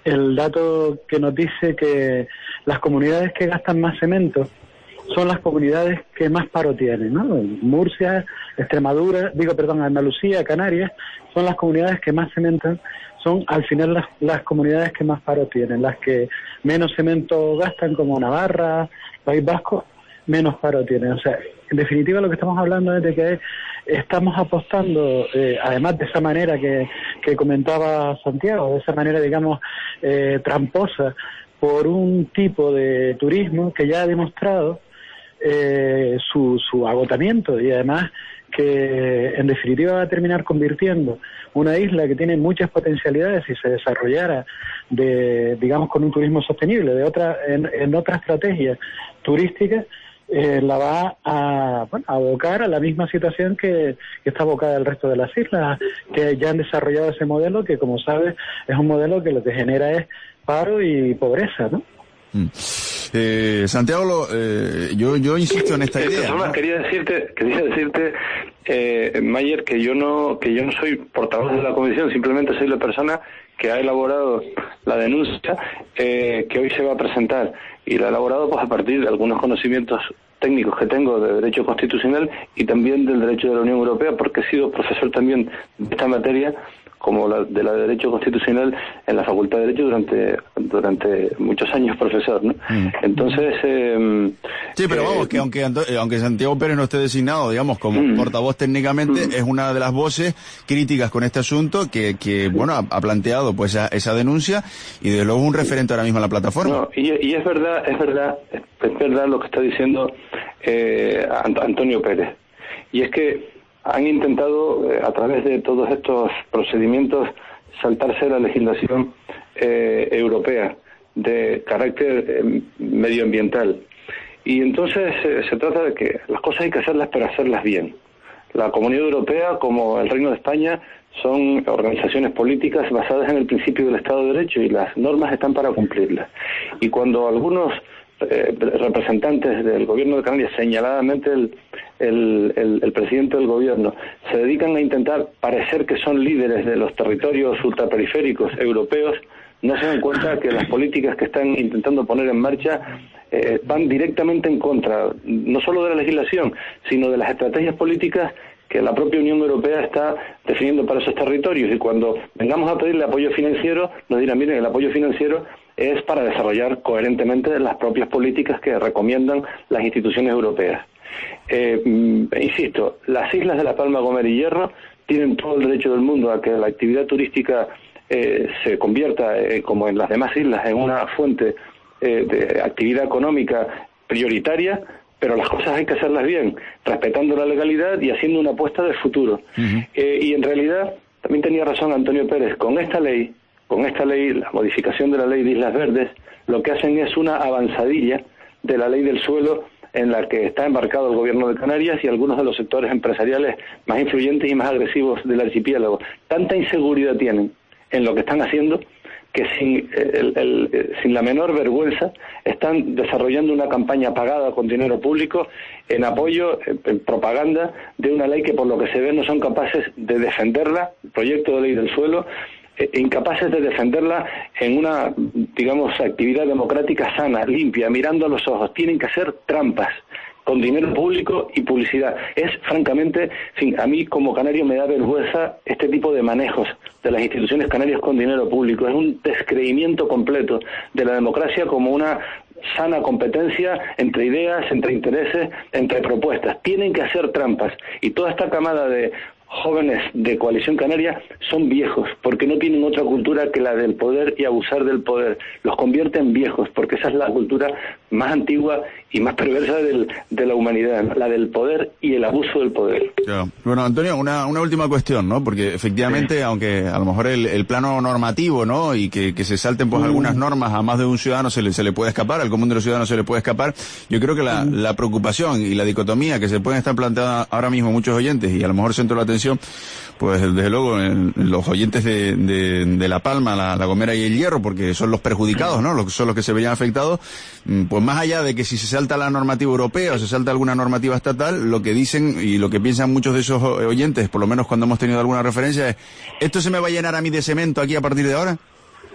el dato que nos dice que las comunidades que gastan más cemento son las comunidades que más paro tienen, ¿no? Murcia, Andalucía, Canarias, son las comunidades que más cementan, son al final las comunidades que más paro tienen, las que menos cemento gastan, como Navarra, País Vasco, menos paro tienen. O sea, en definitiva lo que estamos hablando es de que estamos apostando, además de esa manera que comentaba Santiago, de esa manera, digamos, tramposa, por un tipo de turismo que ya ha demostrado su agotamiento, y además que en definitiva va a terminar convirtiendo una isla que tiene muchas potencialidades si se desarrollara digamos con un turismo sostenible, en otra estrategia turística, la va a abocar a la misma situación que está abocada el resto de las islas, que ya han desarrollado ese modelo, que como sabes es un modelo que lo que genera es paro y pobreza, ¿no? Santiago, yo insisto en esta idea, ¿no? Quería decirte, Mayer, que yo no soy portavoz de la comisión, simplemente soy la persona que ha elaborado la denuncia que hoy se va a presentar, y la ha elaborado pues a partir de algunos conocimientos técnicos que tengo de derecho constitucional y también del derecho de la Unión Europea, porque he sido profesor también de esta materia, como la de Derecho Constitucional en la Facultad de Derecho durante muchos años, profesor, ¿no? Entonces... sí, pero vamos, que aunque Santiago Pérez no esté designado, digamos, como portavoz técnicamente, es una de las voces críticas con este asunto que ha planteado pues esa denuncia, y desde luego un referente ahora mismo en la plataforma. No, y es verdad lo que está diciendo Antonio Pérez, y es que han intentado, a través de todos estos procedimientos, saltarse la legislación europea de carácter medioambiental. Y entonces se trata de que las cosas hay que hacerlas, pero hacerlas bien. La Comunidad Europea, como el Reino de España, son organizaciones políticas basadas en el principio del Estado de Derecho, y las normas están para cumplirlas. Y cuando algunos representantes del gobierno de Canarias, señaladamente el presidente del gobierno, se dedican a intentar parecer que son líderes de los territorios ultraperiféricos europeos, no se dan cuenta que las políticas que están intentando poner en marcha van directamente en contra, no solo de la legislación, sino de las estrategias políticas que la propia Unión Europea está definiendo para esos territorios. Y cuando vengamos a pedirle apoyo financiero, nos dirán, miren, el apoyo financiero es para desarrollar coherentemente las propias políticas que recomiendan las instituciones europeas. Insisto, las islas de La Palma, Gomera y Hierro tienen todo el derecho del mundo a que la actividad turística se convierta, como en las demás islas, en una fuente de actividad económica prioritaria, pero las cosas hay que hacerlas bien, respetando la legalidad y haciendo una apuesta de futuro. Y en realidad, también tenía razón Antonio Pérez, con esta ley, la modificación de la ley de Islas Verdes, lo que hacen es una avanzadilla de la ley del suelo en la que está embarcado el gobierno de Canarias y algunos de los sectores empresariales más influyentes y más agresivos del archipiélago. Tanta inseguridad tienen en lo que están haciendo que sin la menor vergüenza están desarrollando una campaña pagada con dinero público en apoyo, en propaganda de una ley que, por lo que se ve, no son capaces de defenderla, el proyecto de ley del suelo, incapaces de defenderla en una, digamos, actividad democrática sana, limpia, mirando a los ojos. Tienen que hacer trampas con dinero público y publicidad. Es, francamente, a mí como canario me da vergüenza este tipo de manejos de las instituciones canarias con dinero público. Es un descreimiento completo de la democracia como una sana competencia entre ideas, entre intereses, entre propuestas. Tienen que hacer trampas, y toda esta camada de jóvenes de Coalición Canaria son viejos, porque no tienen otra cultura que la del poder y abusar del poder. Los convierte en viejos, porque esa es la cultura más antigua y más perversa de la humanidad, ¿no? La del poder y el abuso del poder. Claro. Bueno, Antonio, una última cuestión, ¿no? Porque efectivamente, aunque a lo mejor el plano normativo, ¿no? Y que se salten pues algunas normas, a más de un ciudadano se le puede escapar, al común de los ciudadanos se le puede escapar. Yo creo que la preocupación y la dicotomía que se pueden estar planteando ahora mismo muchos oyentes, y a lo mejor centro la atención, pues desde luego en los oyentes de La Palma, la Gomera y el Hierro, porque son los perjudicados, ¿no? Son los que se verían afectados. Pues más allá de que si se salta la normativa europea o se salta alguna normativa estatal, lo que dicen y lo que piensan muchos de esos oyentes, por lo menos cuando hemos tenido alguna referencia, es: ¿esto se me va a llenar a mí de cemento aquí a partir de ahora?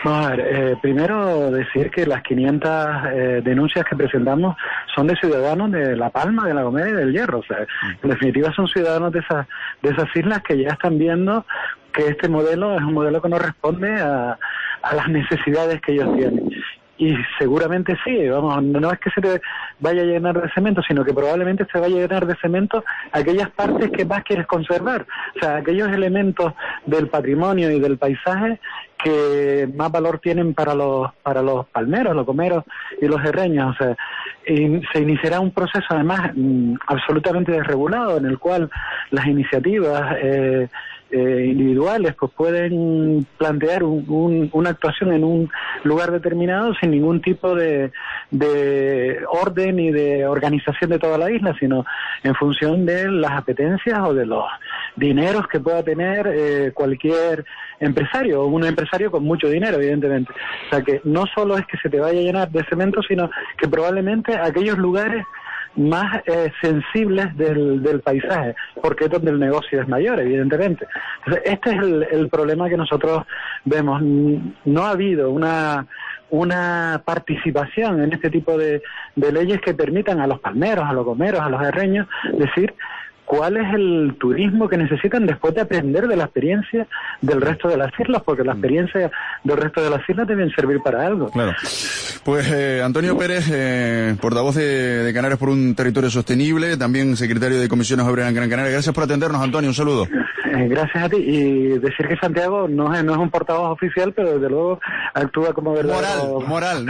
Vamos a ver, primero decir que las 500 denuncias que presentamos son de ciudadanos de La Palma, de La Gomera y del Hierro. O sea, en definitiva son ciudadanos de esas islas que ya están viendo que este modelo es un modelo que no responde a las necesidades que ellos tienen. Y seguramente sí, vamos, no es que se te vaya a llenar de cemento, sino que probablemente se vaya a llenar de cemento aquellas partes que más quieres conservar, o sea, aquellos elementos del patrimonio y del paisaje que más valor tienen para los palmeros, los gomeros y los herreños. O sea, y se iniciará un proceso además absolutamente desregulado en el cual las iniciativas individuales pues pueden plantear una actuación en un lugar determinado sin ningún tipo de orden y de organización de toda la isla, sino en función de las apetencias o de los dineros que pueda tener cualquier empresario, o un empresario con mucho dinero, evidentemente. O sea que no solo es que se te vaya a llenar de cemento, sino que probablemente aquellos lugares más sensibles del paisaje, porque es donde el negocio es mayor, evidentemente. Entonces, este es el problema que nosotros vemos. No ha habido una participación en este tipo de leyes que permitan a los palmeros, a los gomeros, a los herreños, decir cuál es el turismo que necesitan después de aprender de la experiencia del resto de las islas, porque la experiencia del resto de las islas deben servir para algo. Claro. Pues Antonio Pérez, portavoz de Canarias por un Territorio Sostenible, también secretario de Comisiones Obreras en Gran Canaria. Gracias por atendernos, Antonio, un saludo. Gracias a ti, y decir que Santiago no es un portavoz oficial, pero desde luego actúa como verdadero... Moral, ¿no?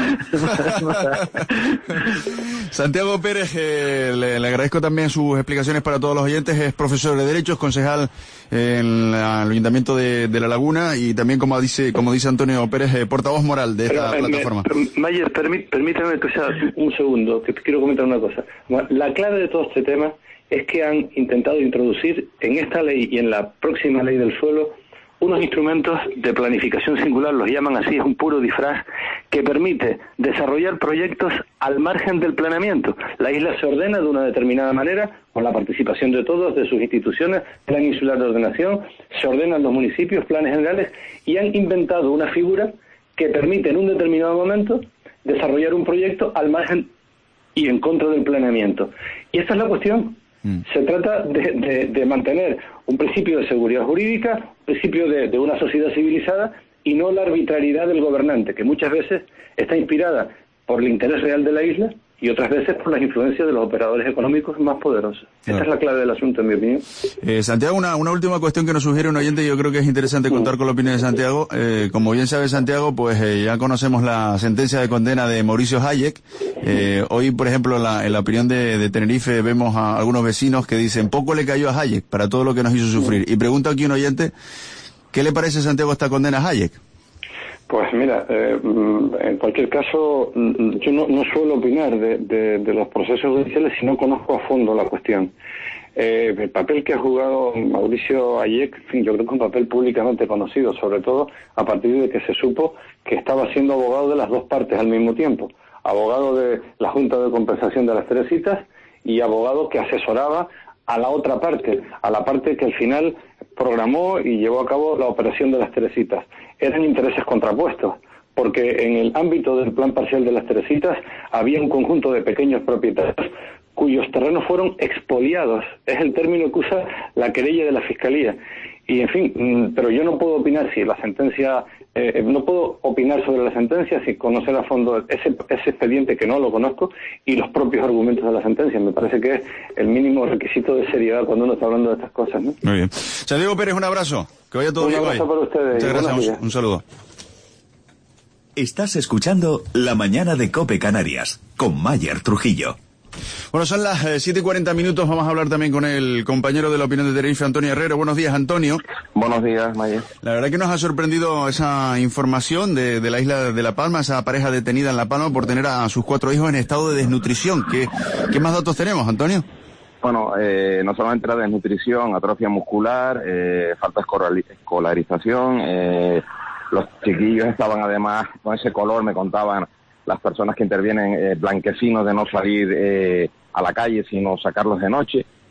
Santiago Pérez, le agradezco también sus explicaciones para todos los oyentes. Es profesor de Derecho, es concejal en el Ayuntamiento de La Laguna y también, como dice Antonio Pérez, portavoz moral de esta plataforma. Mayer, permítame que sea un segundo, que te quiero comentar una cosa. La clave de todo este tema es que han intentado introducir en esta ley y en la próxima ley del suelo unos instrumentos de planificación singular, los llaman así, es un puro disfraz, que permite desarrollar proyectos al margen del planeamiento. La isla se ordena de una determinada manera, con la participación de todos, de sus instituciones, plan insular de ordenación, se ordenan los municipios, planes generales, y han inventado una figura que permite en un determinado momento desarrollar un proyecto al margen y en contra del planeamiento. Y esta es la cuestión. Se trata de mantener un principio de seguridad jurídica, un principio de una sociedad civilizada y no la arbitrariedad del gobernante, que muchas veces está inspirada por el interés real de la isla y otras veces por las influencias de los operadores económicos más poderosos. Esta es la clave del asunto, en mi opinión. Santiago, una última cuestión que nos sugiere un oyente, y yo creo que es interesante contar con la opinión de Santiago. Como bien sabe Santiago, pues ya conocemos la sentencia de condena de Mauricio Hayek. Hoy, por ejemplo, en la opinión de Tenerife vemos a algunos vecinos que dicen, poco le cayó a Hayek para todo lo que nos hizo sufrir. Y pregunta aquí un oyente, ¿qué le parece, Santiago, esta condena a Hayek? Pues mira, en cualquier caso, yo no suelo opinar de los procesos judiciales si no conozco a fondo la cuestión. El papel que ha jugado Mauricio Hayek, en fin, yo creo que es un papel públicamente conocido, sobre todo a partir de que se supo que estaba siendo abogado de las dos partes al mismo tiempo. Abogado de la Junta de Compensación de las Teresitas y abogado que asesoraba a la otra parte, a la parte que al final programó y llevó a cabo la operación de las Teresitas. Eran intereses contrapuestos, porque en el ámbito del plan parcial de las Teresitas había un conjunto de pequeños propietarios cuyos terrenos fueron expoliados. Es el término que usa la querella de la Fiscalía. Y, en fin, pero yo no puedo opinar si la sentencia... no puedo opinar sobre la sentencia sin conocer a fondo ese expediente, que no lo conozco, y los propios argumentos de la sentencia. Me parece que es el mínimo requisito de seriedad cuando uno está hablando de estas cosas, ¿no? Muy bien. Santiago Pérez, un abrazo. Que vaya todo bien hoy. Un abrazo para ustedes. Muchas gracias. Un saludo. Estás escuchando La Mañana de COPE Canarias con Mayer Trujillo. Bueno, son las 7:40. Vamos a hablar también con el compañero de la opinión de Tenerife, Antonio Herrero. Buenos días, Antonio. Buenos días, Mayer. La verdad que nos ha sorprendido esa información de la isla de La Palma, esa pareja detenida en La Palma por tener a sus 4 hijos en estado de desnutrición. ¿Qué más datos tenemos, Antonio? Bueno, no solamente la desnutrición, atrofia muscular, falta de escolarización, los chiquillos estaban además con ese color, me contaban las personas que intervienen, blanquecinos de no salir a la calle, sino sacarlos de noche.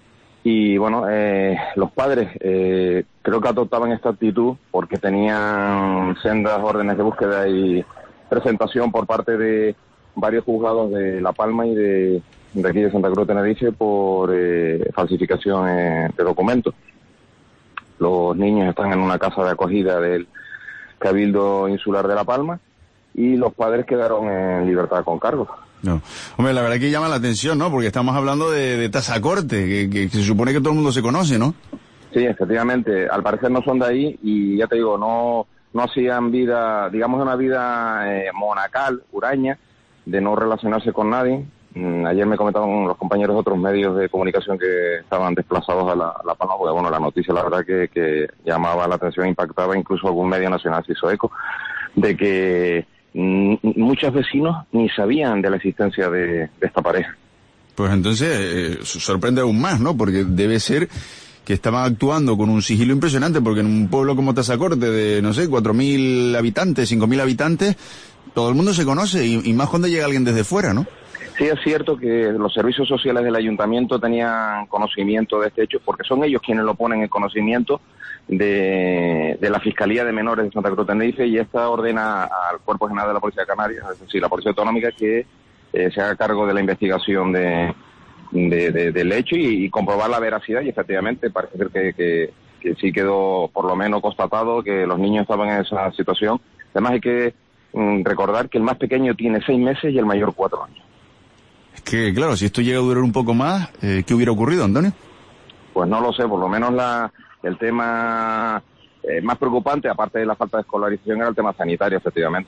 Y bueno, los padres creo que adoptaban esta actitud porque tenían sendas órdenes de búsqueda y presentación por parte de varios juzgados de La Palma y de aquí de Santa Cruz de Tenerife por falsificación de documentos. Los niños están en una casa de acogida del Cabildo Insular de La Palma y los padres quedaron en libertad con cargos. No. Hombre, la verdad que llama la atención, ¿no? Porque estamos hablando de Tazacorte, que se supone que todo el mundo se conoce, ¿no? Sí, efectivamente. Al parecer no son de ahí y ya te digo, no hacían vida, digamos una vida monacal, huraña, de no relacionarse con nadie. Ayer me comentaban los compañeros de otros medios de comunicación que estaban desplazados a La Palma, porque bueno, la noticia la verdad que llamaba la atención, impactaba, incluso algún medio nacional se hizo eco, de que muchos vecinos ni sabían de la existencia de esta pareja. Pues entonces sorprende aún más, ¿no? Porque debe ser que estaban actuando con un sigilo impresionante, porque en un pueblo como Tazacorte de, no sé, 4.000 habitantes, 5.000 habitantes, todo el mundo se conoce, y más cuando llega alguien desde fuera, ¿no? Sí, es cierto que los servicios sociales del ayuntamiento tenían conocimiento de este hecho, porque son ellos quienes lo ponen en conocimiento de la Fiscalía de Menores de Santa Cruz de Tenerife, y esta ordena al Cuerpo General de la Policía de Canarias, es decir, la Policía Autonómica, que se haga cargo de la investigación del hecho y comprobar la veracidad, y efectivamente parece ser que sí quedó por lo menos constatado que los niños estaban en esa situación. Además hay que recordar que el más pequeño tiene 6 meses y el mayor 4 años. Es que, claro, si esto llega a durar un poco más, ¿qué hubiera ocurrido, Antonio? Pues no lo sé, por lo menos el tema más preocupante, aparte de la falta de escolarización, era el tema sanitario, efectivamente.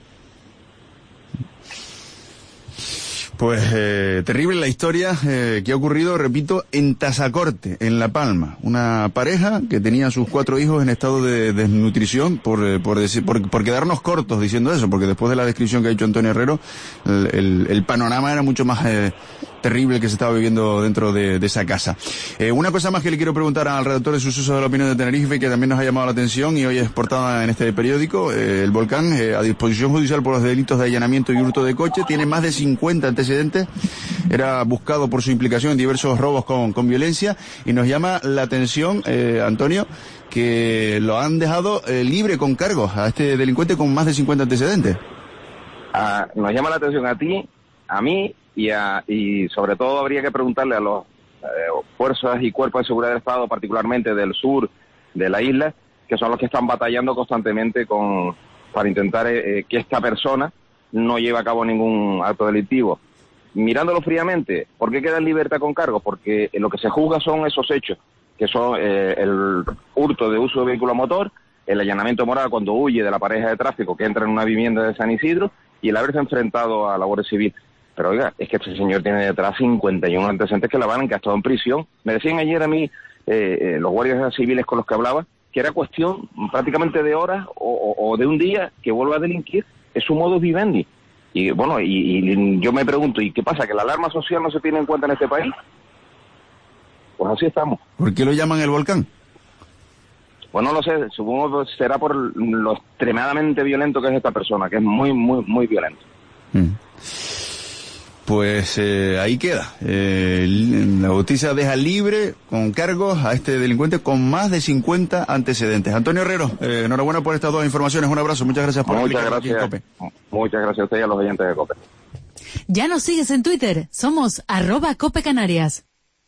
Pues terrible la historia que ha ocurrido, repito, en Tazacorte, en La Palma. Una pareja que tenía sus 4 hijos en estado de desnutrición, por quedarnos cortos diciendo eso, porque después de la descripción que ha hecho Antonio Herrero, el panorama era mucho más terrible que se estaba viviendo dentro de esa casa. Una cosa más que le quiero preguntar al redactor de Sucesos de la Opinión de Tenerife, que también nos ha llamado la atención y hoy es portada en este periódico. El Volcán, a disposición judicial por los delitos de allanamiento y hurto de coche, tiene más de 50 antecedentes. Era buscado por su implicación en diversos robos con violencia, y nos llama la atención, Antonio, que lo han dejado libre con cargos a este delincuente con más de 50 antecedentes. Nos llama la atención a ti, a mí, y sobre todo habría que preguntarle a las fuerzas y cuerpos de seguridad del Estado, particularmente del sur de la isla, que son los que están batallando constantemente para intentar que esta persona no lleve a cabo ningún acto delictivo. Mirándolo fríamente, ¿por qué queda en libertad con cargos? Porque lo que se juzga son esos hechos, que son el hurto de uso de vehículo motor, el allanamiento moral cuando huye de la pareja de tráfico que entra en una vivienda de San Isidro, y el haberse enfrentado a la Guardia Civil. Pero oiga, es que este señor tiene detrás 51 antecedentes que la van, que ha estado en prisión. Me decían ayer a mí, los guardias civiles con los que hablaba, que era cuestión prácticamente de horas o de un día que vuelva a delinquir. Es su modus vivendi. Y bueno, y yo me pregunto, ¿y qué pasa? ¿Que la alarma social no se tiene en cuenta en este país? Pues así estamos. ¿Por qué lo llaman el Volcán? Pues no lo sé, supongo que será por lo extremadamente violento que es esta persona, que es muy, muy, muy violento. Pues ahí queda. La justicia deja libre con cargos a este delincuente con más de 50 antecedentes. Antonio Herrero, enhorabuena por estas 2 informaciones. Un abrazo, muchas gracias por Muchas gracias. COPE. Muchas gracias a usted y a los oyentes de COPE. Ya nos sigues en Twitter, somos @CopeCanarias.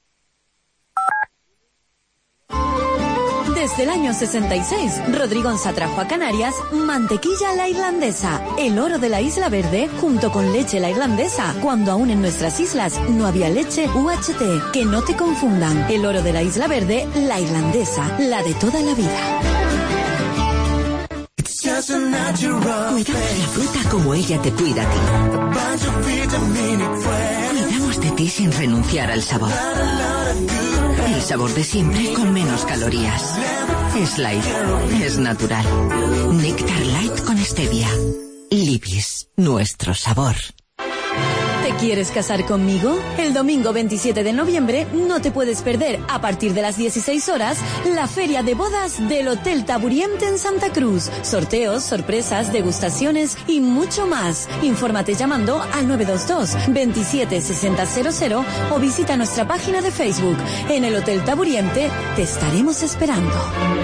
Desde el año 66, Rodrigonza trajo a Canarias mantequilla la irlandesa, el oro de la Isla Verde, junto con leche la irlandesa, cuando aún en nuestras islas no había leche UHT. Que no te confundan, el oro de la Isla Verde, la irlandesa, la de toda la vida. Cuidamos de la fruta como ella te cuida a ti. Cuidamos de ti sin renunciar al sabor. El sabor de siempre con menos calorías. Es light, es natural. Néctar light con stevia. Libis, nuestro sabor. Te quieres casar conmigo? El domingo 27 de noviembre no te puedes perder, a partir de las 16 horas, la feria de bodas del Hotel Taburiente en Santa Cruz. Sorteos, sorpresas, degustaciones y mucho más. Infórmate llamando al 922 27 60 00 o visita nuestra página de Facebook. En el Hotel Taburiente te estaremos esperando.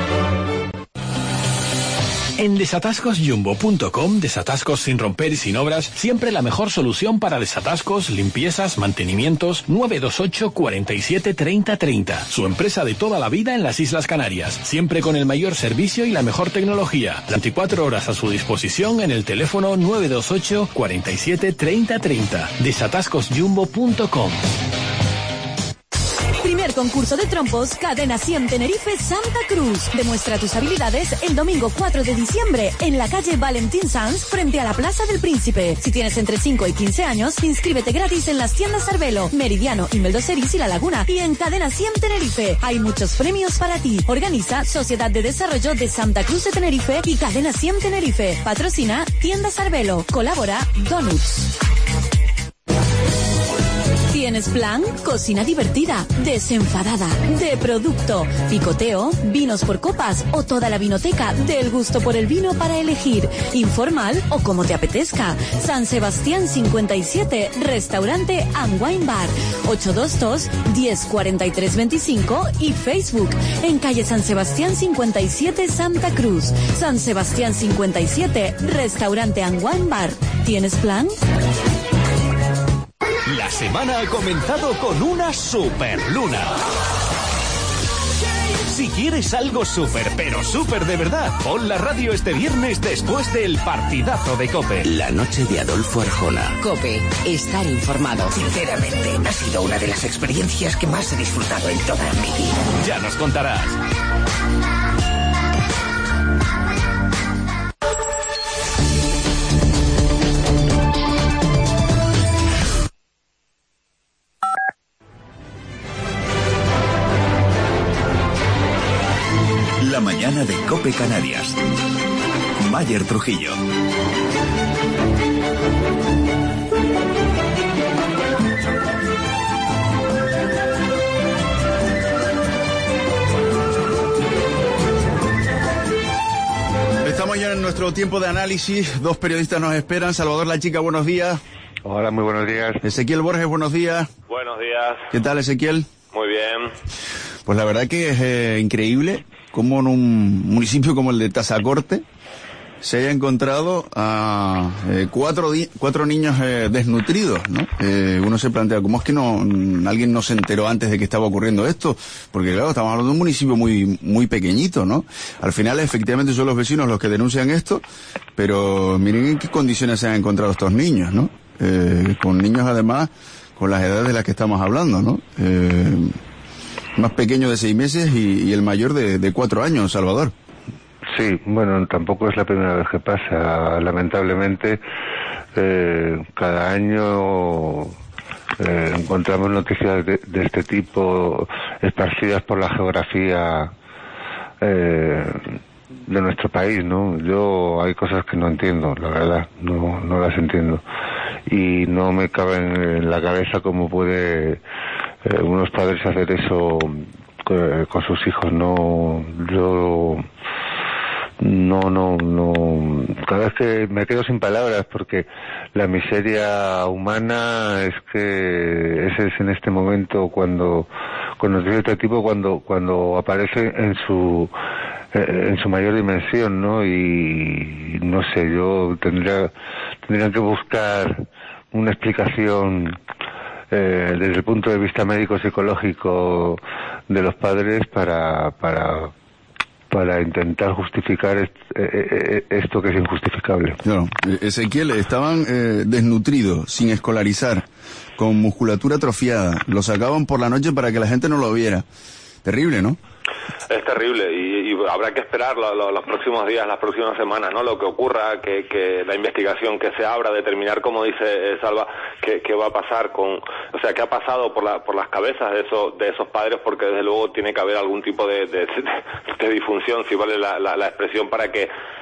En desatascosjumbo.com, desatascos sin romper y sin obras, siempre la mejor solución para desatascos, limpiezas, mantenimientos. 928 47 30 30. Su empresa de toda la vida en las Islas Canarias, siempre con el mayor servicio y la mejor tecnología. 24 horas a su disposición en el teléfono 928 47 30 30. desatascosjumbo.com. Primer concurso de trompos, Cadena 100 Tenerife Santa Cruz. Demuestra tus habilidades el domingo 4 de diciembre en la calle Valentín Sanz, frente a la Plaza del Príncipe. Si tienes entre 5 y 15 años, inscríbete gratis en las tiendas Arbelo, Meridiano, Imeldo Ceris y La Laguna, y en Cadena 100 Tenerife. Hay muchos premios para ti. Organiza Sociedad de Desarrollo de Santa Cruz de Tenerife y Cadena 100 Tenerife. Patrocina Tiendas Arbelo. Colabora Donuts. ¿Tienes plan? Cocina divertida, desenfadada, de producto, picoteo, vinos por copas o toda la vinoteca del gusto por el vino para elegir. Informal o como te apetezca. San Sebastián 57, Restaurante and Wine Bar. 822 1043 25 y Facebook en calle San Sebastián 57, Santa Cruz. San Sebastián 57, Restaurante and Wine Bar. ¿Tienes plan? La semana ha comenzado con una superluna. Si quieres algo súper, pero súper de verdad, pon la radio este viernes después del partidazo de COPE. La noche de Adolfo Arjona. COPE, estar informado. Sinceramente, ha sido una de las experiencias que más he disfrutado en toda mi vida. Ya nos contarás. La mañana de COPE Canarias. Mayer Trujillo. Estamos ya en nuestro tiempo de análisis. Dos periodistas nos esperan. Salvador La Chica, buenos días. Hola, muy buenos días. Ezequiel Borges, buenos días. Buenos días. ¿Qué tal, Ezequiel? Muy bien. Pues la verdad que es increíble cómo en un municipio como el de Tazacorte se haya encontrado a cuatro niños desnutridos, ¿no? Uno se plantea, ¿cómo es que alguien no se enteró antes de que estaba ocurriendo esto? Porque claro, estamos hablando de un municipio muy pequeñito, ¿no? Al final, efectivamente, son los vecinos los que denuncian esto, pero miren en qué condiciones se han encontrado estos niños, ¿no? Con niños, además, con las edades de las que estamos hablando, ¿no? Más pequeño de 6 meses y el mayor de 4 años, Salvador. Sí, bueno, tampoco es la primera vez que pasa. Lamentablemente, cada año encontramos noticias de este tipo esparcidas por la geografía de nuestro país, ¿no? Hay cosas que no entiendo, la verdad, no las entiendo. Y no me cabe en la cabeza cómo puede unos padres hacer eso con sus hijos. Cada vez que me quedo sin palabras, porque la miseria humana es que ese es en este momento con noticias de este tipo cuando aparece en su mayor dimensión, ¿no? Y no sé, yo tendría que buscar una explicación desde el punto de vista médico-psicológico de los padres para intentar justificar esto que es injustificable. Claro. Ezequiel, estaban desnutridos, sin escolarizar, con musculatura atrofiada. Lo sacaban por la noche para que la gente no lo viera. Terrible, ¿no? Es terrible y habrá que esperar los próximos días, las próximas semanas, ¿no? Lo que ocurra, que la investigación que se abra, determinar, como dice Salva, qué va a pasar qué ha pasado por las cabezas de esos padres, porque desde luego tiene que haber algún tipo de disfunción, si vale la expresión, para que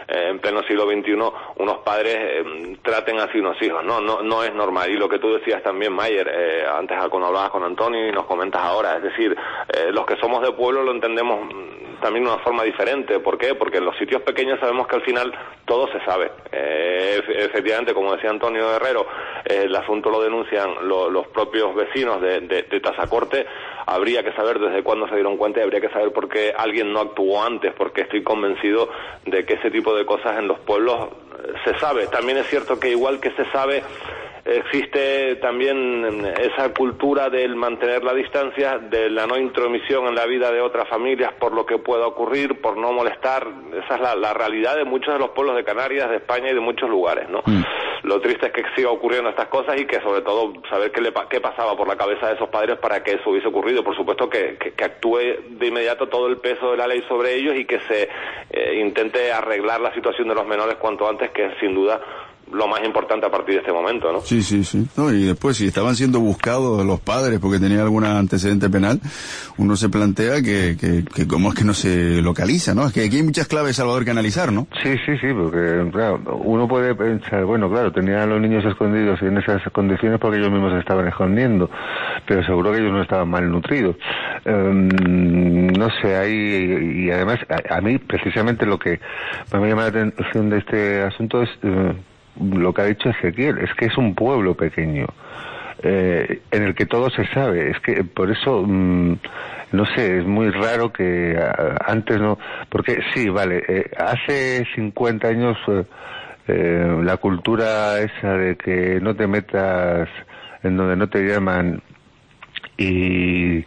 en pleno siglo XXI unos padres traten así unos hijos. No es normal. Y lo que tú decías también, Mayer, antes cuando hablabas con Antonio y nos comentas ahora, es decir, los que somos de pueblo lo entendemos también de una forma diferente. ¿Por qué? Porque en los sitios pequeños sabemos que al final todo se sabe. Efectivamente, como decía Antonio Herrero, el asunto lo denuncian los propios vecinos de Tazacorte. Habría que saber desde cuándo se dieron cuenta y habría que saber por qué alguien no actuó antes, porque estoy convencido de que ese tipo de cosas en los pueblos se sabe. También es cierto que igual que se sabe, existe también esa cultura del mantener la distancia, de la no intromisión en la vida de otras familias por lo que pueda ocurrir, por no molestar. Esa es la realidad de muchos de los pueblos de Canarias, de España y de muchos lugares, ¿no? Lo triste es que siga ocurriendo estas cosas y que sobre todo saber qué pasaba por la cabeza de esos padres para que eso hubiese ocurrido. Por supuesto que actúe de inmediato todo el peso de la ley sobre ellos y que se intente arreglar la situación de los menores cuanto antes, que es sin duda lo más importante a partir de este momento, ¿no? Sí. No, y después, si estaban siendo buscados los padres porque tenían algún antecedente penal, uno se plantea que cómo es que no se localiza, ¿no? Es que aquí hay muchas claves, Salvador, que analizar, ¿no? Sí, porque, claro, uno puede pensar, bueno, claro, tenían a los niños escondidos en esas condiciones porque ellos mismos se estaban escondiendo, pero seguro que ellos no estaban malnutridos. No sé, y además, a mí, precisamente lo que me llama la atención de este asunto es lo que ha dicho Ezequiel, es que es un pueblo pequeño, en el que todo se sabe. Es que por eso, no sé, es muy raro que antes no, porque sí, vale, hace 50 años la cultura esa de que no te metas en donde no te llaman y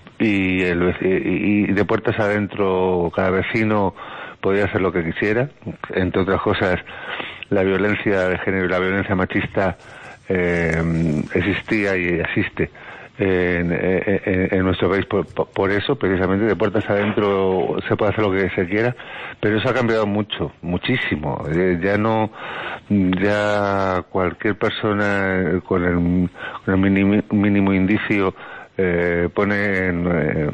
de puertas adentro cada vecino podía hacer lo que quisiera, entre otras cosas. La violencia de género y la violencia machista existía y existe en nuestro país por eso, precisamente, de puertas adentro se puede hacer lo que se quiera, pero eso ha cambiado muchísimo. Ya cualquier persona con el mínimo indicio pone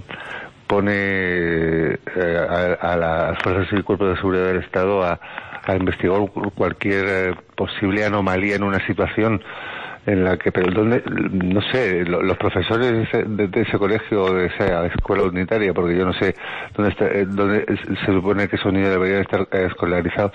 a las fuerzas y cuerpos de seguridad del Estado a investigar cualquier posible anomalía en una situación en la que, pero donde, no sé, los profesores de ese colegio o de esa escuela unitaria, porque yo no sé dónde se supone que esos niños deberían estar escolarizados,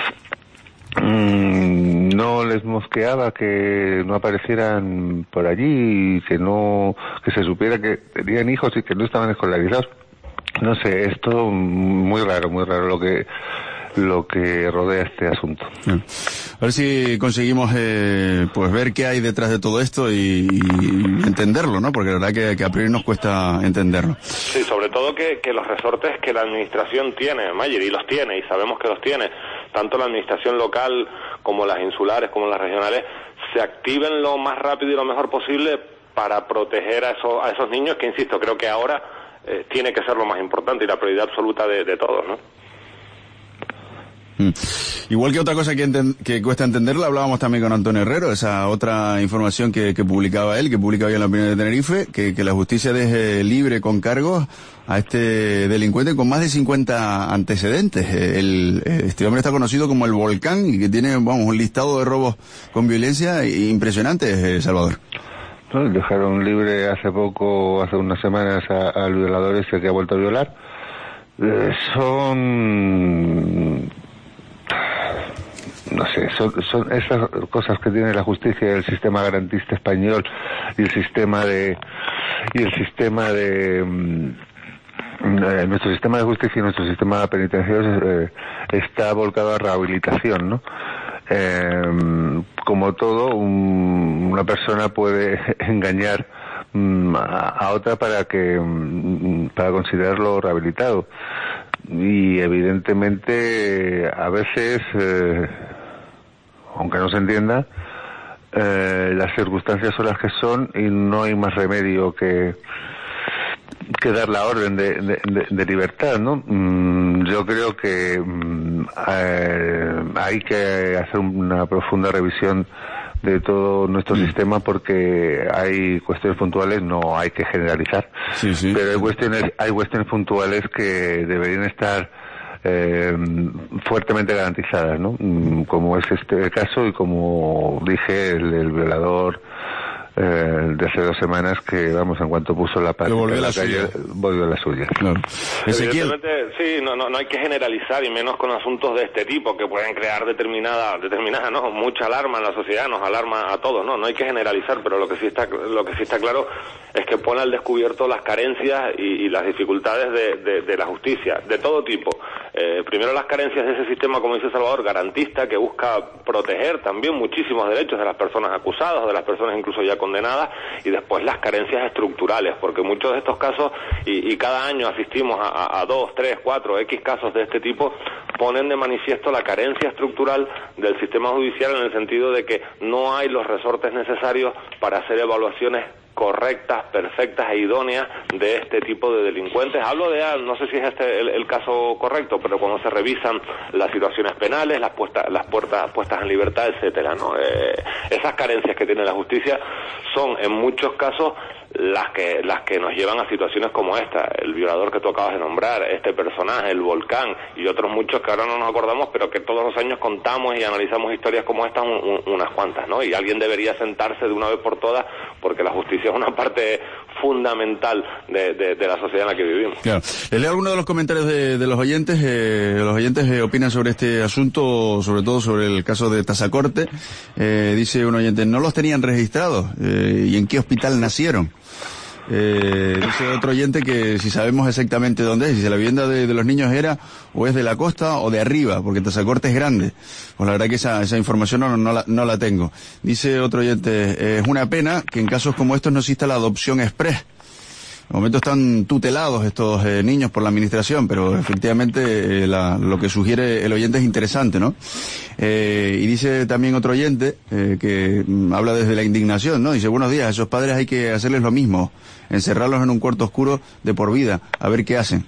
no les mosqueaba que no aparecieran por allí y que se supiera que tenían hijos y que no estaban escolarizados. No sé, es todo muy raro lo que rodea este asunto. A ver si conseguimos pues ver qué hay detrás de todo esto y entenderlo, ¿no? Porque la verdad que a priori nos cuesta entenderlo. Sí, sobre todo que los resortes que la administración tiene, Mayer, y los tiene, y sabemos que los tiene, tanto la administración local como las insulares, como las regionales, se activen lo más rápido y lo mejor posible para proteger a esos niños, que insisto, creo que ahora tiene que ser lo más importante y la prioridad absoluta de todos, ¿no? Igual que otra cosa que cuesta entenderla, hablábamos también con Antonio Herrero, esa otra información que publicaba él, que publica hoy en La Opinión de Tenerife, que la justicia deje libre con cargos a este delincuente con más de 50 antecedentes. Este hombre está conocido como el Volcán y que tiene, un listado de robos con violencia impresionante, Salvador. Dejaron libre hace unas semanas al violador ese que ha vuelto a violar. No sé, son esas cosas que tiene la justicia y el sistema garantista español y el sistema de nuestro sistema de justicia y nuestro sistema penitenciario está volcado a rehabilitación, ¿no? Como todo, una persona puede engañar a otra para considerarlo rehabilitado, y evidentemente a veces, aunque no se entienda, las circunstancias son las que son y no hay más remedio que dar la orden de libertad, ¿no? Yo creo que hay que hacer una profunda revisión de todo nuestro sistema, porque hay cuestiones puntuales, no hay que generalizar, pero hay cuestiones puntuales que deberían estar fuertemente garantizadas, ¿no? Como es este caso y como dije, el violador de hace 2 semanas que, vamos, en cuanto puso la pata en la calle, volvió a la suya. Claro. Evidentemente, sí, no hay que generalizar, y menos con asuntos de este tipo que pueden crear determinada, ¿no? Mucha alarma en la sociedad, nos alarma a todos, ¿no? No hay que generalizar, pero lo que sí está claro es que pone al descubierto las carencias y las dificultades de la justicia, de todo tipo. Primero las carencias de ese sistema, como dice Salvador, garantista, que busca proteger también muchísimos derechos de las personas acusadas o de las personas incluso ya condenadas, y después las carencias estructurales, porque muchos de estos casos, y cada año asistimos a 2, 3, 4, X casos de este tipo, ponen de manifiesto la carencia estructural del sistema judicial, en el sentido de que no hay los resortes necesarios para hacer evaluaciones correctas, perfectas e idóneas de este tipo de delincuentes. Hablo de, no sé si es este el caso correcto, pero cuando se revisan las situaciones penales, las puestas en libertad, etcétera, ¿no? Esas carencias que tiene la justicia son en muchos casos las que nos llevan a situaciones como esta, el violador que tú acabas de nombrar, este personaje, el volcán, y otros muchos que ahora no nos acordamos, pero que todos los años contamos y analizamos historias como esta, unas cuantas, ¿no? Y alguien debería sentarse de una vez por todas, porque la justicia es una parte fundamental de la sociedad en la que vivimos. Claro. Les leo algunos de los comentarios de los oyentes. Los oyentes opinan sobre este asunto, sobre todo sobre el caso de Tazacorte. Dice un oyente, ¿no los tenían registrados? ¿Y en qué hospital nacieron? Dice otro oyente que si sabemos exactamente dónde es, si la vivienda de los niños era o es de la costa o de arriba, porque Tazacorte es grande. Pues la verdad que esa información no la tengo. Dice otro oyente, es una pena que en casos como estos no exista la adopción express. De momento están tutelados estos niños por la administración, pero efectivamente lo que sugiere el oyente es interesante, ¿no? Y dice también otro oyente que habla desde la indignación, ¿no? Dice, buenos días, a esos padres hay que hacerles lo mismo, encerrarlos en un cuarto oscuro de por vida, a ver qué hacen.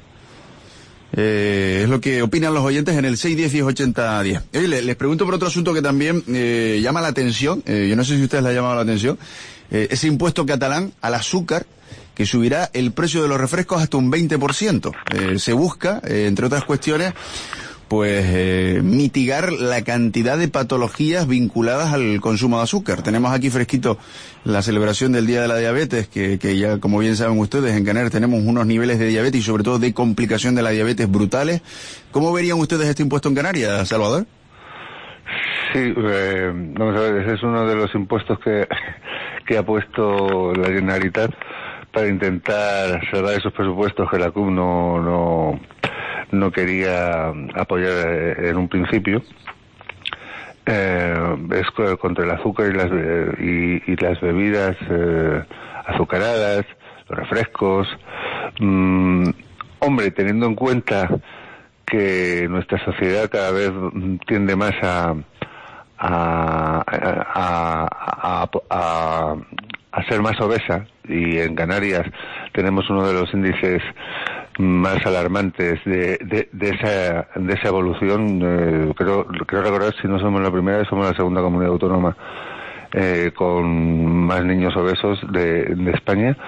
Es lo que opinan los oyentes en el 610-1080-10. Les pregunto por otro asunto que también llama la atención, yo no sé si a ustedes les ha llamado la atención, ese impuesto catalán al azúcar, que subirá el precio de los refrescos hasta un 20%. Se busca, entre otras cuestiones, pues mitigar la cantidad de patologías vinculadas al consumo de azúcar. Tenemos aquí fresquito la celebración del Día de la Diabetes, que ya, como bien saben ustedes, en Canarias tenemos unos niveles de diabetes y sobre todo de complicación de la diabetes brutales. ¿Cómo verían ustedes este impuesto en Canarias, Salvador? Sí, vamos a ver, ese es uno de los impuestos que ha puesto la Generalitat para intentar cerrar esos presupuestos que la CUP no quería apoyar en un principio. Es contra el azúcar y las bebidas azucaradas, los refrescos. Hombre, teniendo en cuenta que nuestra sociedad cada vez tiende más a ser más obesa, y en Canarias tenemos uno de los índices más alarmantes de esa evolución. Creo recordar, si no somos la primera, somos la segunda comunidad autónoma con más niños obesos de España.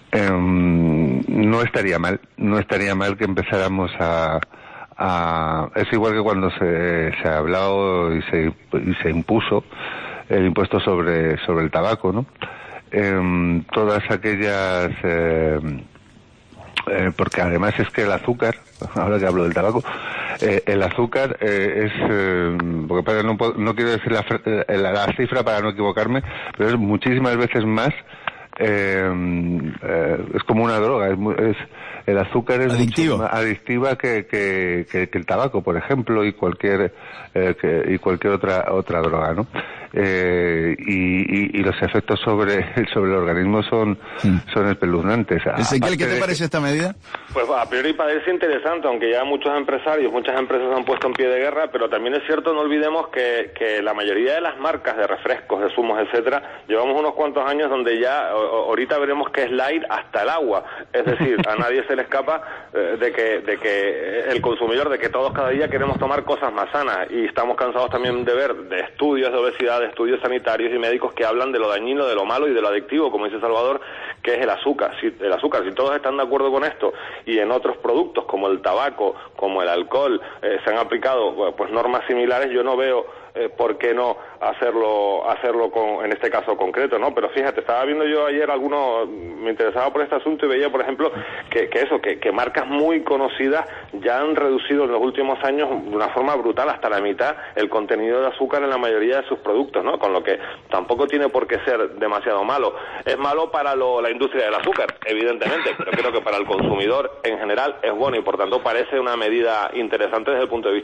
No estaría mal que empezáramos es igual que cuando se ha hablado y se impuso el impuesto sobre el tabaco, ¿no? Todas aquellas porque además es que el azúcar, ahora que hablo del tabaco, el azúcar es porque no quiero decir la cifra para no equivocarme, pero es muchísimas veces más, es como una droga, el azúcar es mucho más adictiva que el tabaco, por ejemplo, y cualquier otra droga, ¿no? Y los efectos sobre el organismo son espeluznantes. Ezequiel, ¿qué te parece esta medida? Pues a priori parece interesante, aunque ya muchas empresas han puesto en pie de guerra, pero también es cierto, no olvidemos que la mayoría de las marcas de refrescos, de zumos, etcétera, llevamos unos cuantos años donde ya ahorita veremos que es light hasta el agua, es decir, a nadie se le escapa de que el consumidor, de que todos cada día queremos tomar cosas más sanas, y estamos cansados también de ver de estudios de obesidad, de estudios sanitarios y médicos que hablan de lo dañino, de lo malo y de lo adictivo, como dice Salvador, que es el azúcar. Si todos están de acuerdo con esto, y en otros productos como el tabaco, como el alcohol, se han aplicado pues normas similares, yo no veo por qué no hacerlo en este caso concreto, ¿no? Pero fíjate, estaba viendo yo ayer me interesaba por este asunto y veía, por ejemplo, que marcas muy conocidas ya han reducido en los últimos años de una forma brutal, hasta la mitad, el contenido de azúcar en la mayoría de sus productos, ¿no? Con lo que tampoco tiene por qué ser demasiado malo. Es malo para la industria del azúcar, evidentemente, pero creo que para el consumidor en general es bueno, y por tanto parece una medida interesante desde el punto de vista